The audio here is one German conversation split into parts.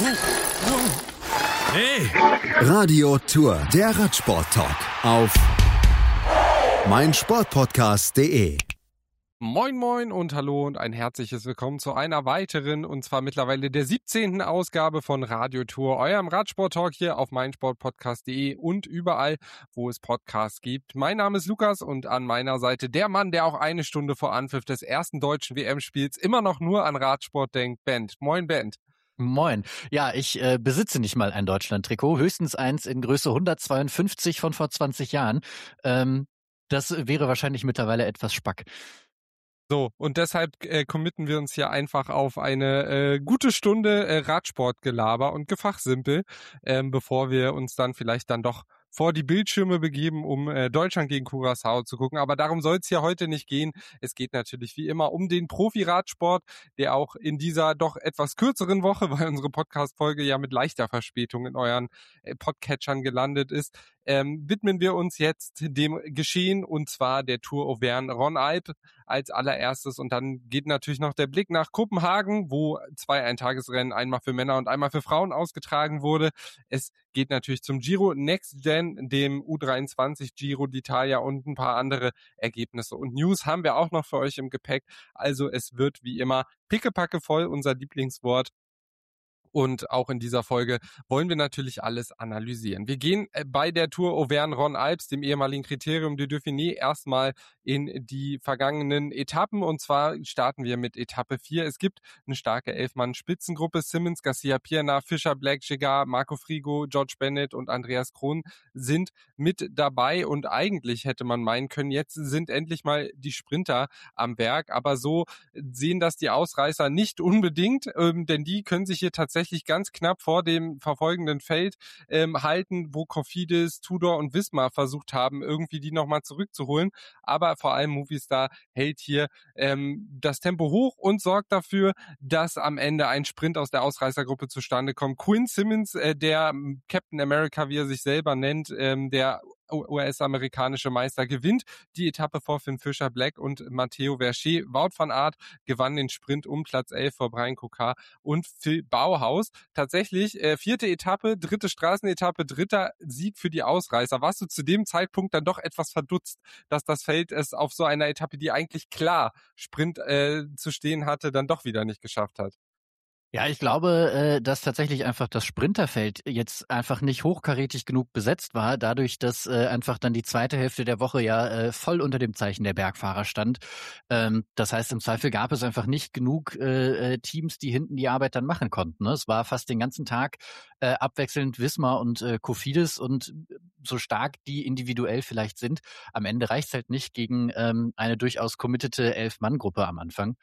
Hey! Radio Tour, der Radsport-Talk auf meinsportpodcast.de. Moin moin und hallo und ein herzliches Willkommen zu einer weiteren und zwar mittlerweile der 17. Ausgabe von Radio Tour, eurem Radsport-Talk hier auf meinsportpodcast.de und überall, wo es Podcasts gibt. Mein Name ist Lukas und an meiner Seite der Mann, der auch eine Stunde vor Anpfiff des ersten deutschen WM-Spiels immer noch nur an Radsport denkt, Bent. Moin Bent. Moin. Ja, ich besitze nicht mal ein Deutschland-Trikot, höchstens eins in Größe 152 von vor 20 Jahren. Das wäre wahrscheinlich mittlerweile etwas spack. So, und deshalb committen wir uns hier einfach auf eine gute Stunde Radsportgelaber und Gefachsimpel, bevor wir uns dann vielleicht dann doch vor die Bildschirme begeben, um Deutschland gegen Curaçao zu gucken. Aber darum soll es hier heute nicht gehen. Es geht natürlich wie immer um den Profi-Radsport, der auch in dieser doch etwas kürzeren Woche, weil unsere Podcast-Folge ja mit leichter Verspätung in euren Podcatchern gelandet ist, widmen wir uns jetzt dem Geschehen und zwar der Tour Auvergne-Rhône-Alpes als allererstes. Und dann geht natürlich noch der Blick nach Kopenhagen, wo 2 Eintagesrennen, einmal für Männer und einmal für Frauen ausgetragen wurde. Es geht natürlich zum Giro Next Gen, dem U23 Giro d'Italia und ein paar andere Ergebnisse und News haben wir auch noch für euch im Gepäck. Also es wird wie immer pickepacke voll, unser Lieblingswort. Und auch in dieser Folge wollen wir natürlich alles analysieren. Wir gehen bei der Tour Auvergne-Rhône-Alpes, dem ehemaligen Kriterium de Dauphiné, erstmal in die vergangenen Etappen. Und zwar starten wir mit Etappe 4. Es gibt eine starke 11-Mann-Spitzengruppe. Simmons, Garcia-Pierna, Fischer, Black, Gégard, Marco Frigo, George Bennett und Andreas Kron sind mit dabei. Und eigentlich hätte man meinen können, jetzt sind endlich mal die Sprinter am Werk. Aber so sehen das die Ausreißer nicht unbedingt, denn die können sich hier tatsächlich ganz knapp vor dem verfolgenden Feld halten, wo Cofidis, Tudor und Visma versucht haben, irgendwie die nochmal zurückzuholen. Aber vor allem Movistar hält hier das Tempo hoch und sorgt dafür, dass am Ende ein Sprint aus der Ausreißergruppe zustande kommt. Quinn Simmons, der Captain America, wie er sich selber nennt, der US-amerikanische Meister, gewinnt die Etappe vor Finn Fischer, Black und Matteo Verchet. Wout van Aert gewann den Sprint um Platz 11 vor Brian Cocard und Phil Bauhaus. Tatsächlich 4. Etappe, 3. Straßenetappe, 3. Sieg für die Ausreißer. Warst du zu dem Zeitpunkt dann doch etwas verdutzt, dass das Feld es auf so einer Etappe, die eigentlich klar Sprint zu stehen hatte, dann doch wieder nicht geschafft hat? Ja, ich glaube, dass tatsächlich einfach das Sprinterfeld jetzt einfach nicht hochkarätig genug besetzt war, dadurch, dass einfach dann die zweite Hälfte der Woche ja voll unter dem Zeichen der Bergfahrer stand. Das heißt, im Zweifel gab es einfach nicht genug Teams, die hinten die Arbeit dann machen konnten. Ne? Es war fast den ganzen Tag abwechselnd Visma und Cofidis und so stark die individuell vielleicht sind, am Ende reicht's halt nicht gegen eine durchaus committete 11-Mann-Gruppe am Anfang.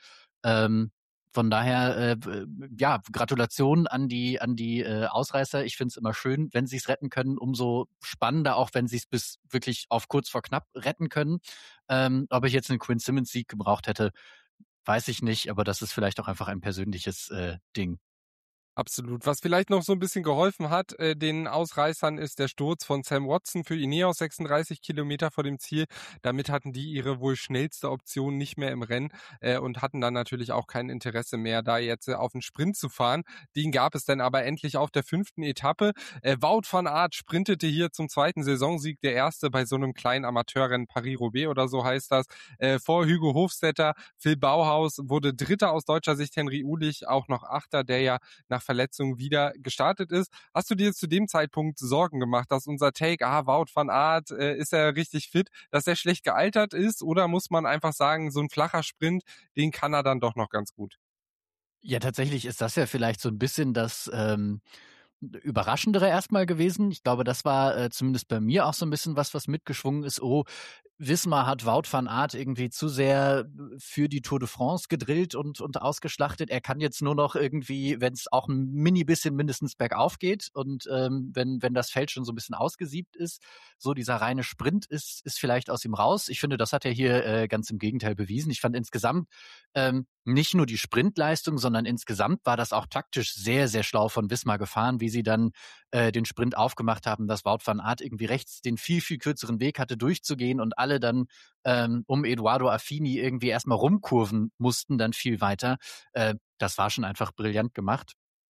Von daher, ja, Gratulation an die Ausreißer. Ich finde es immer schön, wenn sie es retten können, umso spannender, auch wenn sie es bis wirklich auf kurz vor knapp retten können. Ob ich jetzt einen Quinn Simmons Sieg gebraucht hätte, weiß ich nicht, aber das ist vielleicht auch einfach ein persönliches Ding. Absolut. Was vielleicht noch so ein bisschen geholfen hat, den Ausreißern, ist der Sturz von Sam Watson für Ineos, 36 Kilometer vor dem Ziel. Damit hatten die ihre wohl schnellste Option nicht mehr im Rennen und hatten dann natürlich auch kein Interesse mehr, da jetzt auf den Sprint zu fahren. Den gab es dann aber endlich auf der 5. Etappe. Wout van Aert sprintete hier zum 2. Saisonsieg, der erste bei so einem kleinen Amateurrennen, Paris-Roubaix oder so heißt das, vor Hugo Hofstetter. Phil Bauhaus wurde Dritter aus deutscher Sicht, Henry Ulich auch noch Achter, der ja nach Verletzung wieder gestartet ist. Hast du dir zu dem Zeitpunkt Sorgen gemacht, dass unser Take, Wout van Aert, ist er richtig fit, dass er schlecht gealtert ist, oder muss man einfach sagen, so ein flacher Sprint, den kann er dann doch noch ganz gut? Ja, tatsächlich ist das ja vielleicht so ein bisschen das Überraschendere erstmal gewesen. Ich glaube, das war zumindest bei mir auch so ein bisschen was mitgeschwungen ist. Oh, Visma hat Wout van Aert irgendwie zu sehr für die Tour de France gedrillt und ausgeschlachtet. Er kann jetzt nur noch irgendwie, wenn es auch ein mini bisschen mindestens bergauf geht und wenn das Feld schon so ein bisschen ausgesiebt ist, so dieser reine Sprint ist vielleicht aus ihm raus. Ich finde, das hat er hier ganz im Gegenteil bewiesen. Ich fand insgesamt nicht nur die Sprintleistung, sondern insgesamt war das auch taktisch sehr, sehr schlau von Visma gefahren, wie sie dann den Sprint aufgemacht haben, dass Wout van Aert irgendwie rechts den viel, viel kürzeren Weg hatte durchzugehen und alle dann um Edoardo Affini irgendwie erstmal rumkurven mussten, dann viel weiter. Das war schon einfach brillant gemacht.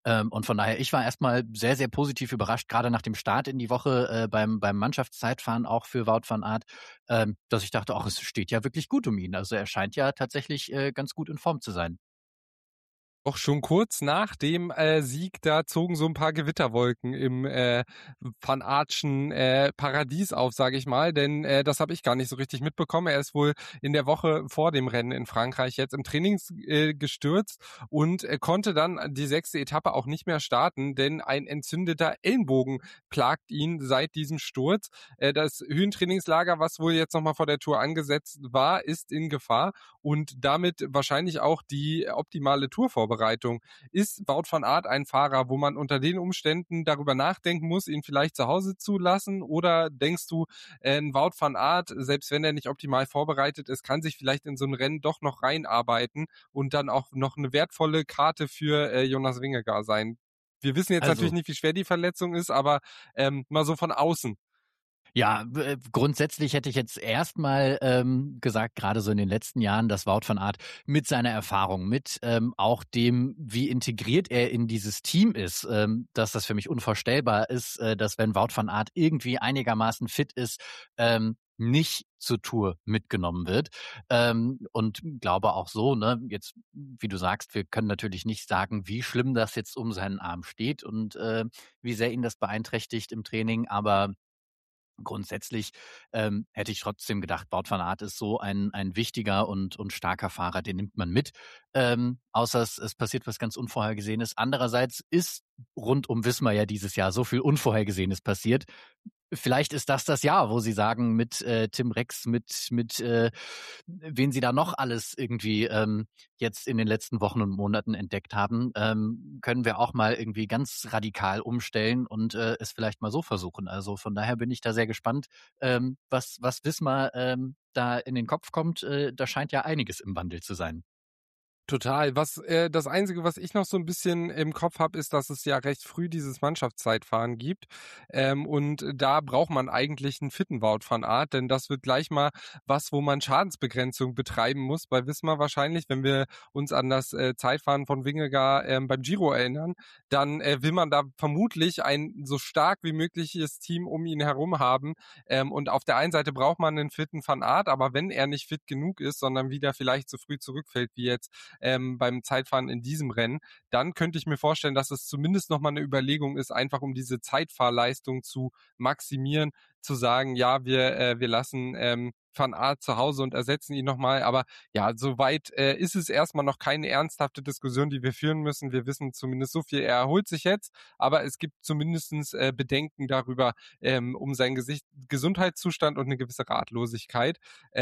Und von daher, ich war erstmal sehr, sehr positiv überrascht, gerade nach dem Start in die Woche beim Mannschaftszeitfahren auch für Wout van Aert, dass ich dachte, ach, es steht ja wirklich gut um ihn. Also er scheint ja tatsächlich ganz gut in Form zu sein. Auch schon kurz nach dem Sieg, da zogen so ein paar Gewitterwolken im Van Aertschen Paradies auf, sage ich mal, denn das habe ich gar nicht so richtig mitbekommen. Er ist wohl in der Woche vor dem Rennen in Frankreich jetzt im Training gestürzt und konnte dann die 6. Etappe auch nicht mehr starten, denn ein entzündeter Ellenbogen plagt ihn seit diesem Sturz. Das Höhentrainingslager, was wohl jetzt nochmal vor der Tour angesetzt war, ist in Gefahr und damit wahrscheinlich auch die optimale Tourvorbereitung. Ist Wout van Aert ein Fahrer, wo man unter den Umständen darüber nachdenken muss, ihn vielleicht zu Hause zu lassen? Oder denkst du, ein Wout van Aert, selbst wenn er nicht optimal vorbereitet ist, kann sich vielleicht in so ein Rennen doch noch reinarbeiten und dann auch noch eine wertvolle Karte für Jonas Vingegaard sein? Wir wissen jetzt natürlich Also nicht, wie schwer die Verletzung ist, aber mal so von außen. ja, grundsätzlich hätte ich jetzt erstmal gesagt, gerade so in den letzten Jahren, dass Wout van Aert mit seiner Erfahrung, mit auch dem, wie integriert er in dieses Team ist, dass das für mich unvorstellbar ist, dass wenn Wout van Aert irgendwie einigermaßen fit ist, nicht zur Tour mitgenommen wird. Und glaube auch so, ne, jetzt, wie du sagst, wir können natürlich nicht sagen, wie schlimm das jetzt um seinen Arm steht und wie sehr ihn das beeinträchtigt im Training, aber grundsätzlich hätte ich trotzdem gedacht, Wout van Aert ist so ein wichtiger und starker Fahrer, den nimmt man mit. Außer es passiert was ganz Unvorhergesehenes. Andererseits ist rund um Wismar ja dieses Jahr so viel Unvorhergesehenes passiert. Vielleicht ist das Jahr, wo sie sagen, mit Tim Rex, mit wen sie da noch alles irgendwie jetzt in den letzten Wochen und Monaten entdeckt haben, können wir auch mal irgendwie ganz radikal umstellen und es vielleicht mal so versuchen. Also von daher bin ich da sehr gespannt, was Wismar da in den Kopf kommt. Da scheint ja einiges im Wandel zu sein. Total. Das Einzige, was ich noch so ein bisschen im Kopf habe, ist, dass es ja recht früh dieses Mannschaftszeitfahren gibt. Und da braucht man eigentlich einen fitten Wout van Aert, denn das wird gleich mal was, wo man Schadensbegrenzung betreiben muss bei Wismar wahrscheinlich. Wenn wir uns an das Zeitfahren von Vingegaard beim Giro erinnern, dann will man da vermutlich ein so stark wie mögliches Team um ihn herum haben. Und auf der einen Seite braucht man einen fitten Van Aert, aber wenn er nicht fit genug ist, sondern wieder vielleicht zu früh zurückfällt, wie jetzt beim Zeitfahren in diesem Rennen, dann könnte ich mir vorstellen, dass es zumindest nochmal eine Überlegung ist, einfach um diese Zeitfahrleistung zu maximieren, zu sagen, ja, wir lassen Van Aert zu Hause und ersetzen ihn nochmal. Aber ja, soweit ist es erstmal noch keine ernsthafte Diskussion, die wir führen müssen. Wir wissen zumindest so viel, er erholt sich jetzt, aber es gibt zumindestens Bedenken darüber, um seinen Gesundheitszustand und eine gewisse Ratlosigkeit.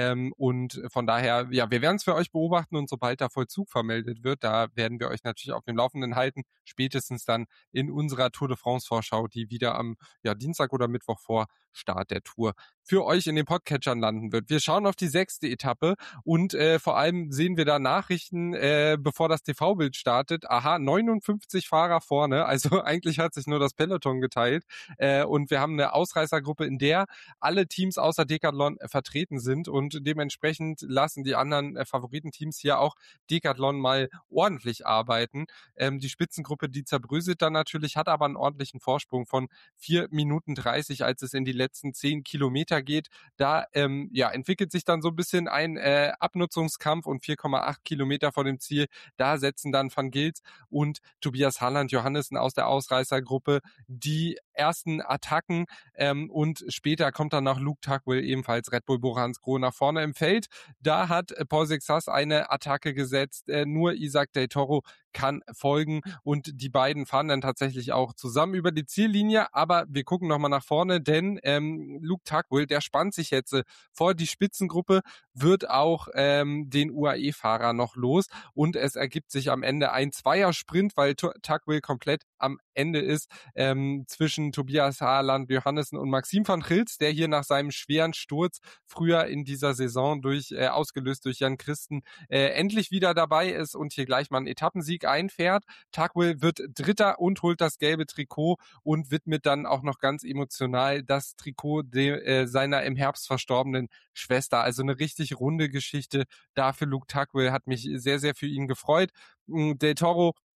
Und von daher, ja, wir werden es für euch beobachten und sobald da Vollzug vermeldet wird, da werden wir euch natürlich auf dem Laufenden halten, spätestens dann in unserer Tour de France Vorschau, die wieder am Dienstag oder Mittwoch vor Start der Tour für euch in den Podcatchern landen wird. Wir schauen auf die 6. Etappe und vor allem sehen wir da Nachrichten, bevor das TV-Bild startet. Aha, 59 Fahrer vorne, also eigentlich hat sich nur das Peloton geteilt und wir haben eine Ausreißergruppe, in der alle Teams außer Decathlon vertreten sind und dementsprechend lassen die anderen Favoritenteams hier auch Decathlon mal ordentlich arbeiten. Die Spitzengruppe, die zerbröselt dann natürlich, hat aber einen ordentlichen Vorsprung von 4 Minuten 30, als es in die letzten 10 Kilometer geht. Da entwickelt sich dann so ein bisschen ein Abnutzungskampf und 4,8 Kilometer vor dem Ziel, da setzen dann Van Gils und Tobias Harland Johannessen aus der Ausreißergruppe die ersten Attacken und später kommt dann noch Luke Tugwell, ebenfalls Red Bull Boransgrohe, nach vorne im Feld. Da hat Paul Sixas eine Attacke gesetzt, nur Isaac Del Toro kann folgen und die beiden fahren dann tatsächlich auch zusammen über die Ziellinie, aber wir gucken nochmal nach vorne, denn Luke Tugwell, der spannt sich jetzt vor die Spitzengruppe, wird auch den UAE-Fahrer noch los und es ergibt sich am Ende ein Zweiersprint, weil Tugwell komplett am Ende ist, zwischen Tobias Harland Johannessen und Maxim van Gils, der hier nach seinem schweren Sturz früher in dieser Saison ausgelöst durch Jan Christen endlich wieder dabei ist und hier gleich mal einen Etappensieg einfährt. Tugwell wird Dritter und holt das gelbe Trikot und widmet dann auch noch ganz emotional das Trikot seiner im Herbst verstorbenen Schwester. Also eine richtig runde Geschichte. Dafür Luke Tugwell, hat mich sehr, sehr für ihn gefreut. Del Toro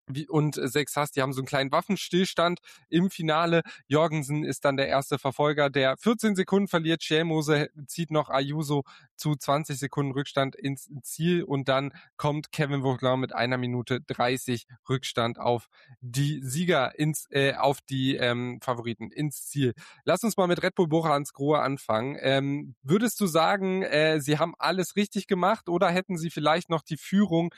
und Sexas, die haben so einen kleinen Waffenstillstand im Finale. Jorgensen ist dann der erste Verfolger, der 14 Sekunden verliert. Schellmose zieht noch Ayuso zu 20 Sekunden Rückstand ins Ziel und dann kommt Kevin Vauquelin mit 1 Minute 30 Rückstand auf die Sieger auf die Favoriten ins Ziel. Lass uns mal mit Red Bull Bora Hansgrohe anfangen. Würdest du sagen, sie haben alles richtig gemacht oder hätten sie vielleicht noch die Führung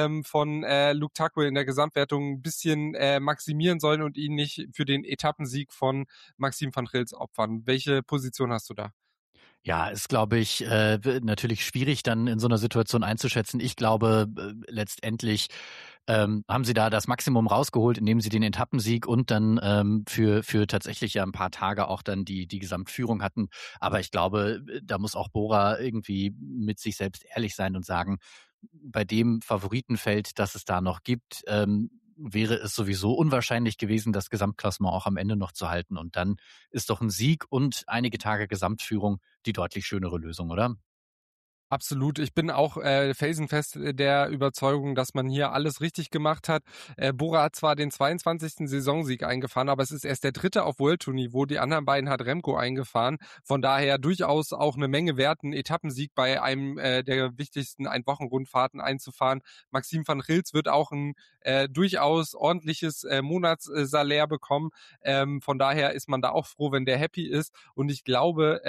von Luke Tackwell in der Gesamtwertung ein bisschen maximieren sollen und ihn nicht für den Etappensieg von Maxime van Gils opfern? Welche Position hast du da? Ja, ist, glaube ich, natürlich schwierig, dann in so einer Situation einzuschätzen. Ich glaube, letztendlich haben sie da das Maximum rausgeholt, indem sie den Etappensieg und dann für tatsächlich ja ein paar Tage auch dann die Gesamtführung hatten. Aber ich glaube, da muss auch Bora irgendwie mit sich selbst ehrlich sein und sagen, bei dem Favoritenfeld, das es da noch gibt, wäre es sowieso unwahrscheinlich gewesen, das Gesamtklassement auch am Ende noch zu halten. Und dann ist doch ein Sieg und einige Tage Gesamtführung die deutlich schönere Lösung, oder? Absolut. Ich bin auch felsenfest der Überzeugung, dass man hier alles richtig gemacht hat. Bora hat zwar den 22. Saisonsieg eingefahren, aber es ist erst der 3. auf World Tour Niveau. Die anderen beiden hat Remco eingefahren. Von daher durchaus auch eine Menge wert, einen Etappensieg bei einem der wichtigsten Einwochenrundfahrten einzufahren. Maxime van Gils wird auch ein durchaus ordentliches Monatssalär bekommen. Von daher ist man da auch froh, wenn der happy ist. Und ich glaube,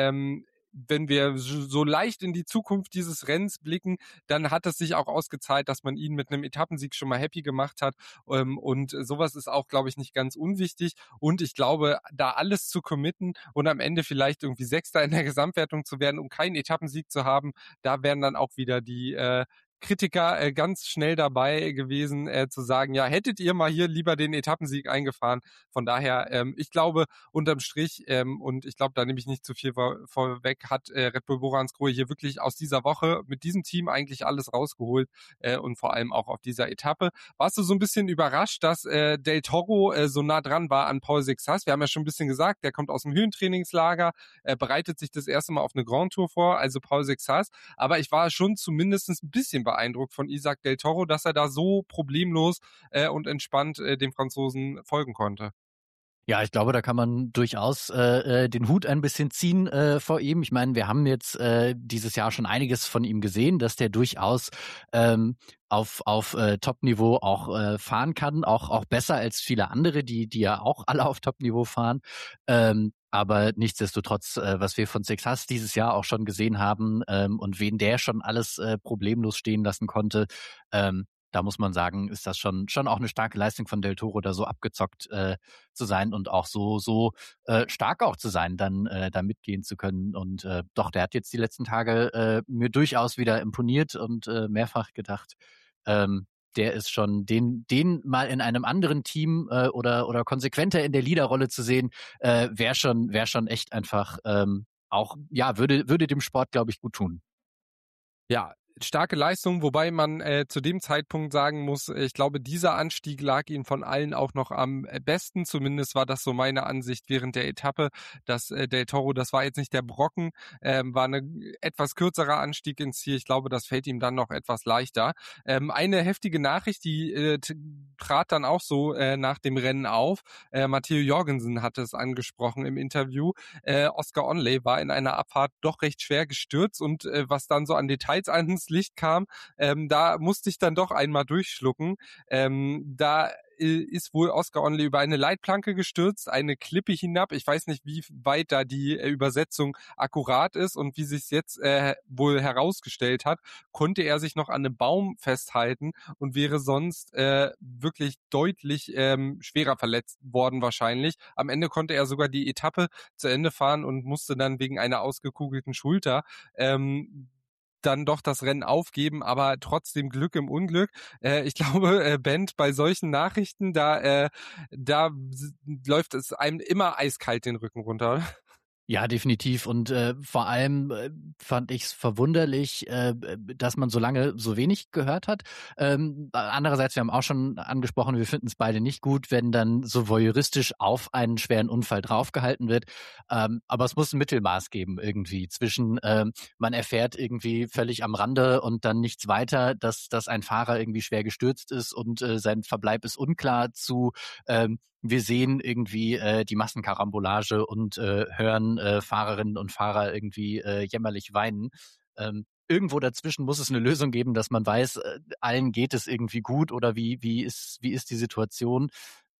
wenn wir so leicht in die Zukunft dieses Rennens blicken, dann hat es sich auch ausgezahlt, dass man ihn mit einem Etappensieg schon mal happy gemacht hat. Und sowas ist auch, glaube ich, nicht ganz unwichtig. Und ich glaube, da alles zu committen und am Ende vielleicht irgendwie Sechster in der Gesamtwertung zu werden und keinen Etappensieg zu haben, da wären dann auch wieder die Kritiker ganz schnell dabei gewesen, zu sagen, ja, hättet ihr mal hier lieber den Etappensieg eingefahren. Von daher, ich glaube, unterm Strich, und ich glaube, da nehme ich nicht zu viel vorweg, hat Red Bull Bora Hansgrohe hier wirklich aus dieser Woche mit diesem Team eigentlich alles rausgeholt und vor allem auch auf dieser Etappe. Warst du so ein bisschen überrascht, dass Del Toro so nah dran war an Paul Sixas? Wir haben ja schon ein bisschen gesagt, der kommt aus dem Höhentrainingslager, bereitet sich das erste Mal auf eine Grand Tour vor, also Paul Sixas. Aber ich war schon zumindest ein bisschen beeindruckt von Isaac Del Toro, dass er da so problemlos und entspannt dem Franzosen folgen konnte. Ja, ich glaube, da kann man durchaus den Hut ein bisschen ziehen vor ihm. Ich meine, wir haben jetzt dieses Jahr schon einiges von ihm gesehen, dass der durchaus auf Top-Niveau auch fahren kann, auch besser als viele andere, die ja auch alle auf Top-Niveau fahren. Aber nichtsdestotrotz, was wir von Sixas dieses Jahr auch schon gesehen haben und wen der schon alles problemlos stehen lassen konnte, da muss man sagen, ist das schon auch eine starke Leistung von Del Toro, da so abgezockt zu sein und auch so stark auch zu sein, dann da mitgehen zu können. Und doch, der hat jetzt die letzten Tage mir durchaus wieder imponiert und mehrfach gedacht, der ist schon, den mal in einem anderen Team oder konsequenter in der Leaderrolle zu sehen, wäre schon echt einfach auch, ja, würde dem Sport, glaube ich, gut tun. Ja, starke Leistung, wobei man zu dem Zeitpunkt sagen muss, ich glaube, dieser Anstieg lag ihnen von allen auch noch am besten. Zumindest war das so meine Ansicht während der Etappe, dass Del Toro, das war jetzt nicht der Brocken, war ein etwas kürzerer Anstieg ins Ziel. Ich glaube, das fällt ihm dann noch etwas leichter. Eine heftige Nachricht, die trat dann auch so nach dem Rennen auf. Matteo Jorgensen hatte es angesprochen im Interview. Oscar Onley war in einer Abfahrt doch recht schwer gestürzt und was dann so an Details ans Licht kam, da musste ich dann doch einmal durchschlucken. Da ist wohl Oscar Onley über eine Leitplanke gestürzt, eine Klippe hinab. Ich weiß nicht, wie weit da die Übersetzung akkurat ist und wie sich es jetzt wohl herausgestellt hat, konnte er sich noch an einem Baum festhalten und wäre sonst wirklich deutlich schwerer verletzt worden wahrscheinlich. Am Ende konnte er sogar die Etappe zu Ende fahren und musste dann wegen einer ausgekugelten Schulter dann doch das Rennen aufgeben, aber trotzdem Glück im Unglück. Ich glaube, Bent, bei solchen Nachrichten, da läuft es einem immer eiskalt den Rücken runter. Ja, definitiv. Und vor allem fand ich es verwunderlich, dass man so lange so wenig gehört hat. Andererseits, wir haben auch schon angesprochen, wir finden es beide nicht gut, wenn dann so voyeuristisch auf einen schweren Unfall draufgehalten wird. Aber es muss ein Mittelmaß geben irgendwie zwischen, man erfährt irgendwie völlig am Rande und dann nichts weiter, dass ein Fahrer irgendwie schwer gestürzt ist und sein Verbleib ist unklar zu wir sehen irgendwie die Massenkarambolage und hören Fahrerinnen und Fahrer irgendwie jämmerlich weinen. Irgendwo dazwischen muss es eine Lösung geben, dass man weiß, allen geht es irgendwie gut oder wie ist die Situation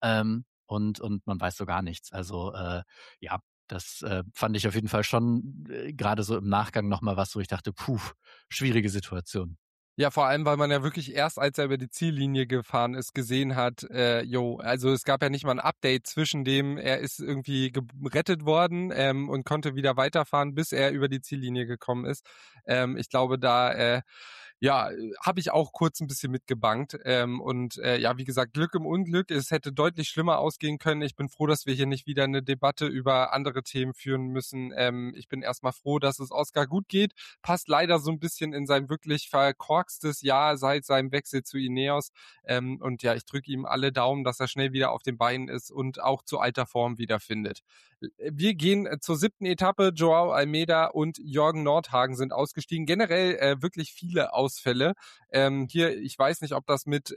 und man weiß so gar nichts. Also ja, das fand ich auf jeden Fall schon gerade so im Nachgang nochmal was, wo ich dachte, puh, schwierige Situation. Ja, vor allem, weil man ja wirklich erst, als er über die Ziellinie gefahren ist, gesehen hat, also es gab ja nicht mal ein Update zwischen dem, er ist irgendwie gerettet worden und konnte wieder weiterfahren, bis er über die Ziellinie gekommen ist. Ich glaube, da habe ich auch kurz ein bisschen mitgebangt. Wie gesagt, Glück im Unglück. Es hätte deutlich schlimmer ausgehen können. Ich bin froh, dass wir hier nicht wieder eine Debatte über andere Themen führen müssen. Ich bin erstmal froh, dass es Oscar gut geht. Passt leider so ein bisschen in sein wirklich verkorkstes Jahr seit seinem Wechsel zu Ineos. Ich drücke ihm alle Daumen, dass er schnell wieder auf den Beinen ist und auch zu alter Form wiederfindet. Wir gehen zur 7. Etappe. Joao Almeida und Jürgen Nordhagen sind ausgestiegen. Generell wirklich viele Ausfälle. Ich weiß nicht, ob das mit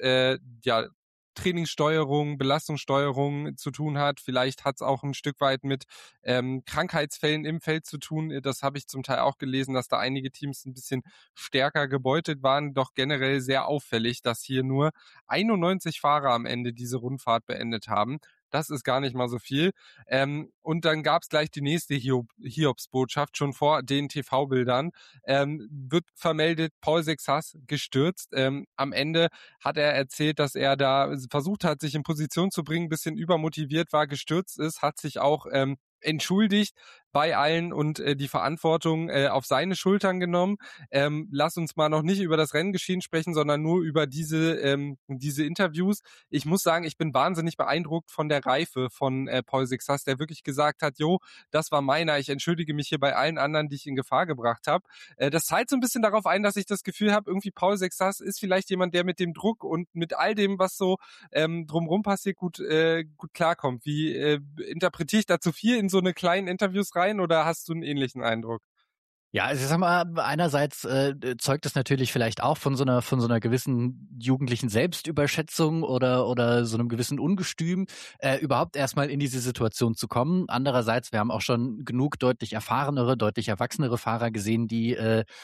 Trainingssteuerung, Belastungssteuerung zu tun hat. Vielleicht hat es auch ein Stück weit mit Krankheitsfällen im Feld zu tun. Das habe ich zum Teil auch gelesen, dass da einige Teams ein bisschen stärker gebeutet waren. Doch generell sehr auffällig, dass hier nur 91 Fahrer am Ende diese Rundfahrt beendet haben. Das ist gar nicht mal so viel. Und dann gab es gleich die nächste Hiobsbotschaft, schon vor den TV-Bildern. Wird vermeldet, Paul Sexas gestürzt. Am Ende hat er erzählt, dass er da versucht hat, sich in Position zu bringen, ein bisschen übermotiviert war, gestürzt ist, hat sich auch entschuldigt bei allen und die Verantwortung auf seine Schultern genommen. Lass uns mal noch nicht über das Renngeschehen sprechen, sondern nur über diese Interviews. Ich muss sagen, ich bin wahnsinnig beeindruckt von der Reife von Paul Sexas, der wirklich gesagt hat, das war meiner, ich entschuldige mich hier bei allen anderen, die ich in Gefahr gebracht habe. Das zahlt so ein bisschen darauf ein, dass ich das Gefühl habe, irgendwie Paul Sexas ist vielleicht jemand, der mit dem Druck und mit all dem, was so drumherum passiert, gut klarkommt. Wie interpretiere ich da zu viel in so eine kleinen Interviews rein oder hast du einen ähnlichen Eindruck? Ja, also ich sag mal, einerseits zeugt es natürlich vielleicht auch von so einer gewissen jugendlichen Selbstüberschätzung oder so einem gewissen Ungestüm, überhaupt erstmal in diese Situation zu kommen. Andererseits, wir haben auch schon genug deutlich erfahrenere, deutlich erwachsenere Fahrer gesehen, die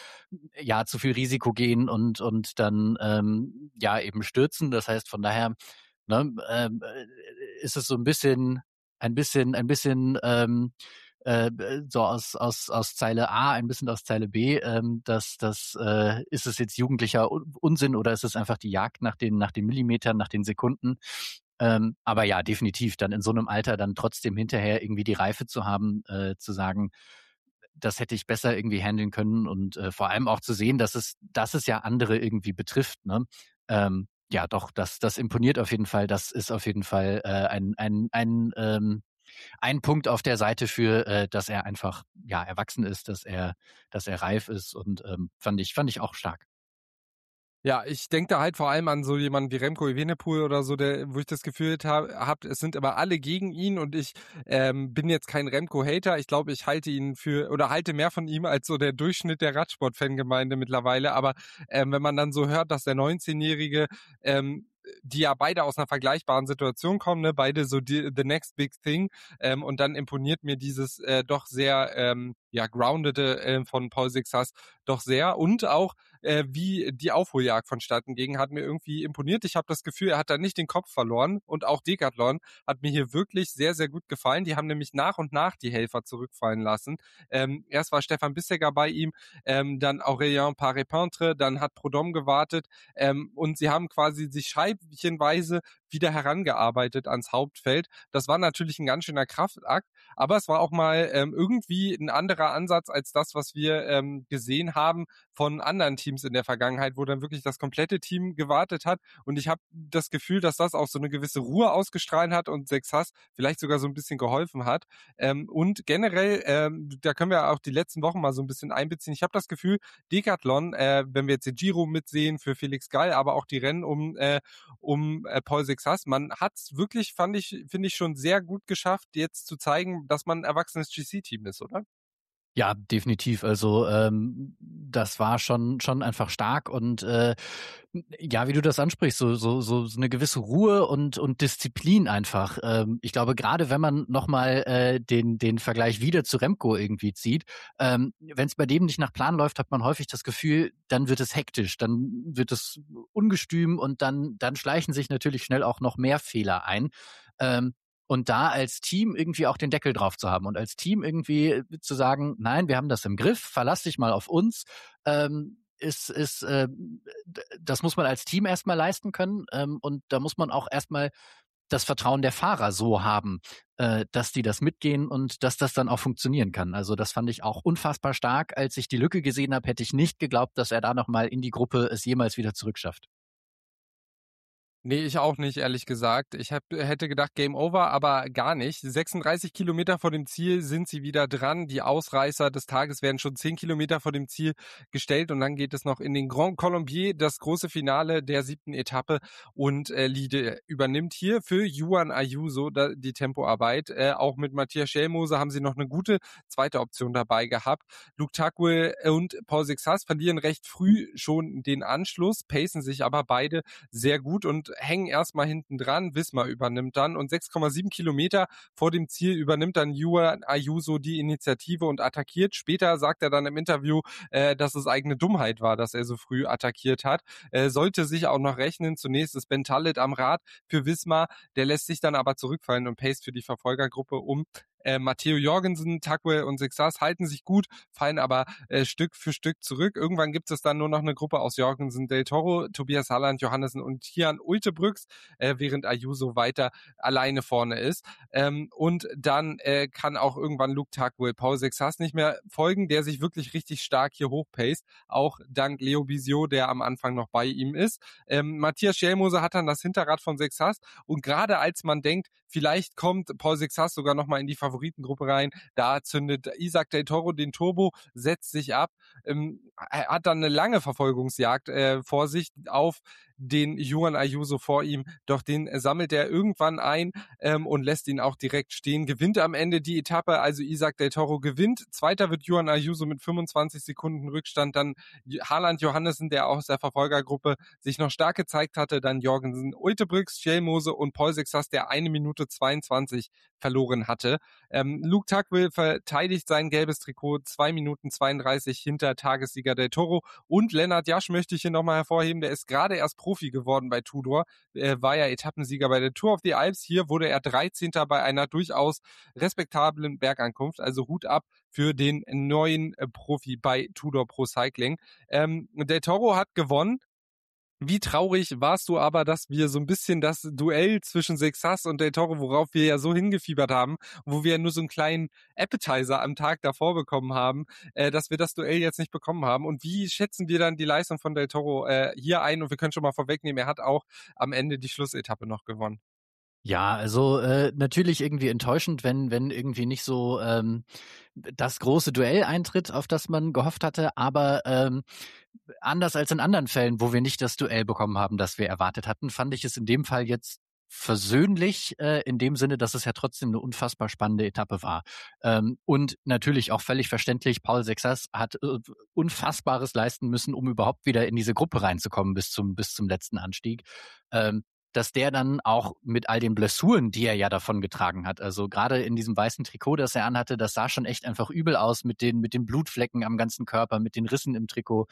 zu viel Risiko gehen und dann eben stürzen. Das heißt, von daher ist es so ein bisschen so aus Zeile A, ein bisschen aus Zeile B, ist es jetzt jugendlicher Unsinn oder ist es einfach die Jagd nach den Millimetern, nach den Sekunden? Aber ja, definitiv dann in so einem Alter dann trotzdem hinterher irgendwie die Reife zu haben, zu sagen, das hätte ich besser irgendwie handeln können und vor allem auch zu sehen, dass es ja andere irgendwie betrifft, ne? Ja, doch, das imponiert auf jeden Fall. Das ist auf jeden Fall ein Punkt auf der Seite für, dass er einfach erwachsen ist, dass er reif ist und fand ich auch stark. Ja, ich denke da halt vor allem an so jemanden wie Remco Evenepoel oder so, wo ich das Gefühl habe, es sind immer alle gegen ihn und ich bin jetzt kein Remco-Hater. Ich glaube, ich halte mehr von ihm als so der Durchschnitt der Radsport-Fangemeinde mittlerweile. Aber wenn man dann so hört, dass der 19-Jährige die ja beide aus einer vergleichbaren Situation kommen, ne? Beide so the next big thing, und dann imponiert mir dieses doch sehr groundede von Paul Sixas doch sehr und auch wie die Aufholjagd vonstatten ging, hat mir irgendwie imponiert. Ich habe das Gefühl, er hat da nicht den Kopf verloren und auch Decathlon hat mir hier wirklich sehr, sehr gut gefallen. Die haben nämlich nach und nach die Helfer zurückfallen lassen. Erst war Stefan Bissegger bei ihm, dann Aurélien Paré-Peintre, dann hat Prudhomme gewartet und sie haben quasi sich scheibchenweise wieder herangearbeitet ans Hauptfeld. Das war natürlich ein ganz schöner Kraftakt, aber es war auch mal irgendwie ein anderer Ansatz als das, was wir gesehen haben von anderen GC-Teams in der Vergangenheit, wo dann wirklich das komplette Team gewartet hat. Und ich habe das Gefühl, dass das auch so eine gewisse Ruhe ausgestrahlt hat und Sexas vielleicht sogar so ein bisschen geholfen hat. Und generell, da können wir auch die letzten Wochen mal so ein bisschen einbeziehen. Ich habe das Gefühl, Decathlon, wenn wir jetzt den Giro mitsehen für Felix Gall, aber auch die Rennen um Paul Sexas, man hat's wirklich, finde ich, schon sehr gut geschafft, jetzt zu zeigen, dass man ein erwachsenes GC-Team ist, oder? Ja, definitiv. Also das war schon einfach stark und ja, wie du das ansprichst, so eine gewisse Ruhe und Disziplin einfach. Ich glaube, gerade wenn man nochmal den Vergleich wieder zu Remco irgendwie zieht, wenn es bei dem nicht nach Plan läuft, hat man häufig das Gefühl, dann wird es hektisch, dann wird es ungestüm und dann schleichen sich natürlich schnell auch noch mehr Fehler ein. Und da als Team irgendwie auch den Deckel drauf zu haben und als Team irgendwie zu sagen, nein, wir haben das im Griff, verlass dich mal auf uns, das muss man als Team erstmal leisten können, und da muss man auch erstmal das Vertrauen der Fahrer so haben, dass die das mitgehen und dass das dann auch funktionieren kann. Also das fand ich auch unfassbar stark. Als ich die Lücke gesehen habe, hätte ich nicht geglaubt, dass er da nochmal in die Gruppe es jemals wieder zurückschafft. Nee, ich auch nicht, ehrlich gesagt. Hätte gedacht, Game Over, aber gar nicht. 36 Kilometer vor dem Ziel sind sie wieder dran. Die Ausreißer des Tages werden schon 10 Kilometer vor dem Ziel gestellt und dann geht es noch in den Grand Colombier, das große Finale der 7. Etappe und Liede übernimmt hier für Juan Ayuso die Tempoarbeit. Auch mit Matthias Schellmose haben sie noch eine gute zweite Option dabei gehabt. Luke Tackwell und Paul Sexas verlieren recht früh schon den Anschluss, pacen sich aber beide sehr gut und hängen erstmal hinten dran. Wismar übernimmt dann und 6,7 Kilometer vor dem Ziel übernimmt dann Juan Ayuso die Initiative und attackiert. Später sagt er dann im Interview, dass es eigene Dummheit war, dass er so früh attackiert hat. Sollte sich auch noch rechnen. Zunächst ist Ben Tallet am Rad für Wismar. Der lässt sich dann aber zurückfallen und paced für die Verfolgergruppe um. Matteo Jorgensen, Tackwell und Sexas halten sich gut, fallen aber Stück für Stück zurück. Irgendwann gibt es dann nur noch eine Gruppe aus Jorgensen, Del Toro, Tobias Halland, Johannessen und Kian Ultebrüks, während Ayuso weiter alleine vorne ist. Und dann kann auch irgendwann Luke Tackwell Paul Sexas nicht mehr folgen, der sich wirklich richtig stark hier hochpaced, auch dank Leo Bisio, der am Anfang noch bei ihm ist. Matthias Schellmose hat dann das Hinterrad von Sexas und gerade als man denkt, vielleicht kommt Paul Sexas sogar nochmal in die Favoritengruppe rein. Da zündet Isaac Del Toro den Turbo, setzt sich ab, er hat dann eine lange Verfolgungsjagd vor sich auf den Juan Ayuso vor ihm, doch den sammelt er irgendwann ein und lässt ihn auch direkt stehen, gewinnt am Ende die Etappe, also Isaac Del Toro gewinnt, zweiter wird Juan Ayuso mit 25 Sekunden Rückstand, dann Haaland Johannessen, der aus der Verfolgergruppe sich noch stark gezeigt hatte, dann Jorgensen, Ultebrüks, Schellmose und Paul Sexas, der 1 Minute 22 verloren hatte. Luke Tackwell verteidigt sein gelbes Trikot 2 Minuten 32 hinter Tagessieger Del Toro und Lennart Jasch möchte ich hier nochmal hervorheben, der ist gerade erst Profi geworden bei Tudor, war ja Etappensieger bei der Tour of the Alps, hier wurde er 13. bei einer durchaus respektablen Bergankunft, also Hut ab für den neuen Profi bei Tudor Pro Cycling. Del Toro hat gewonnen. Wie traurig warst du aber, dass wir so ein bisschen das Duell zwischen Sexas und Del Toro, worauf wir ja so hingefiebert haben, wo wir ja nur so einen kleinen Appetizer am Tag davor bekommen haben, dass wir das Duell jetzt nicht bekommen haben. Und wie schätzen wir dann die Leistung von Del Toro hier ein? Und wir können schon mal vorwegnehmen, er hat auch am Ende die Schlussetappe noch gewonnen. Ja, also natürlich irgendwie enttäuschend, wenn irgendwie nicht so das große Duell eintritt, auf das man gehofft hatte, aber anders als in anderen Fällen, wo wir nicht das Duell bekommen haben, das wir erwartet hatten, fand ich es in dem Fall jetzt versöhnlich, in dem Sinne, dass es ja trotzdem eine unfassbar spannende Etappe war. Und natürlich auch völlig verständlich, Paul Sexas hat Unfassbares leisten müssen, um überhaupt wieder in diese Gruppe reinzukommen bis zum letzten Anstieg. Dass der dann auch mit all den Blessuren, die er ja davon getragen hat, also gerade in diesem weißen Trikot, das er anhatte, das sah schon echt einfach übel aus mit den Blutflecken am ganzen Körper, mit den Rissen im Trikot.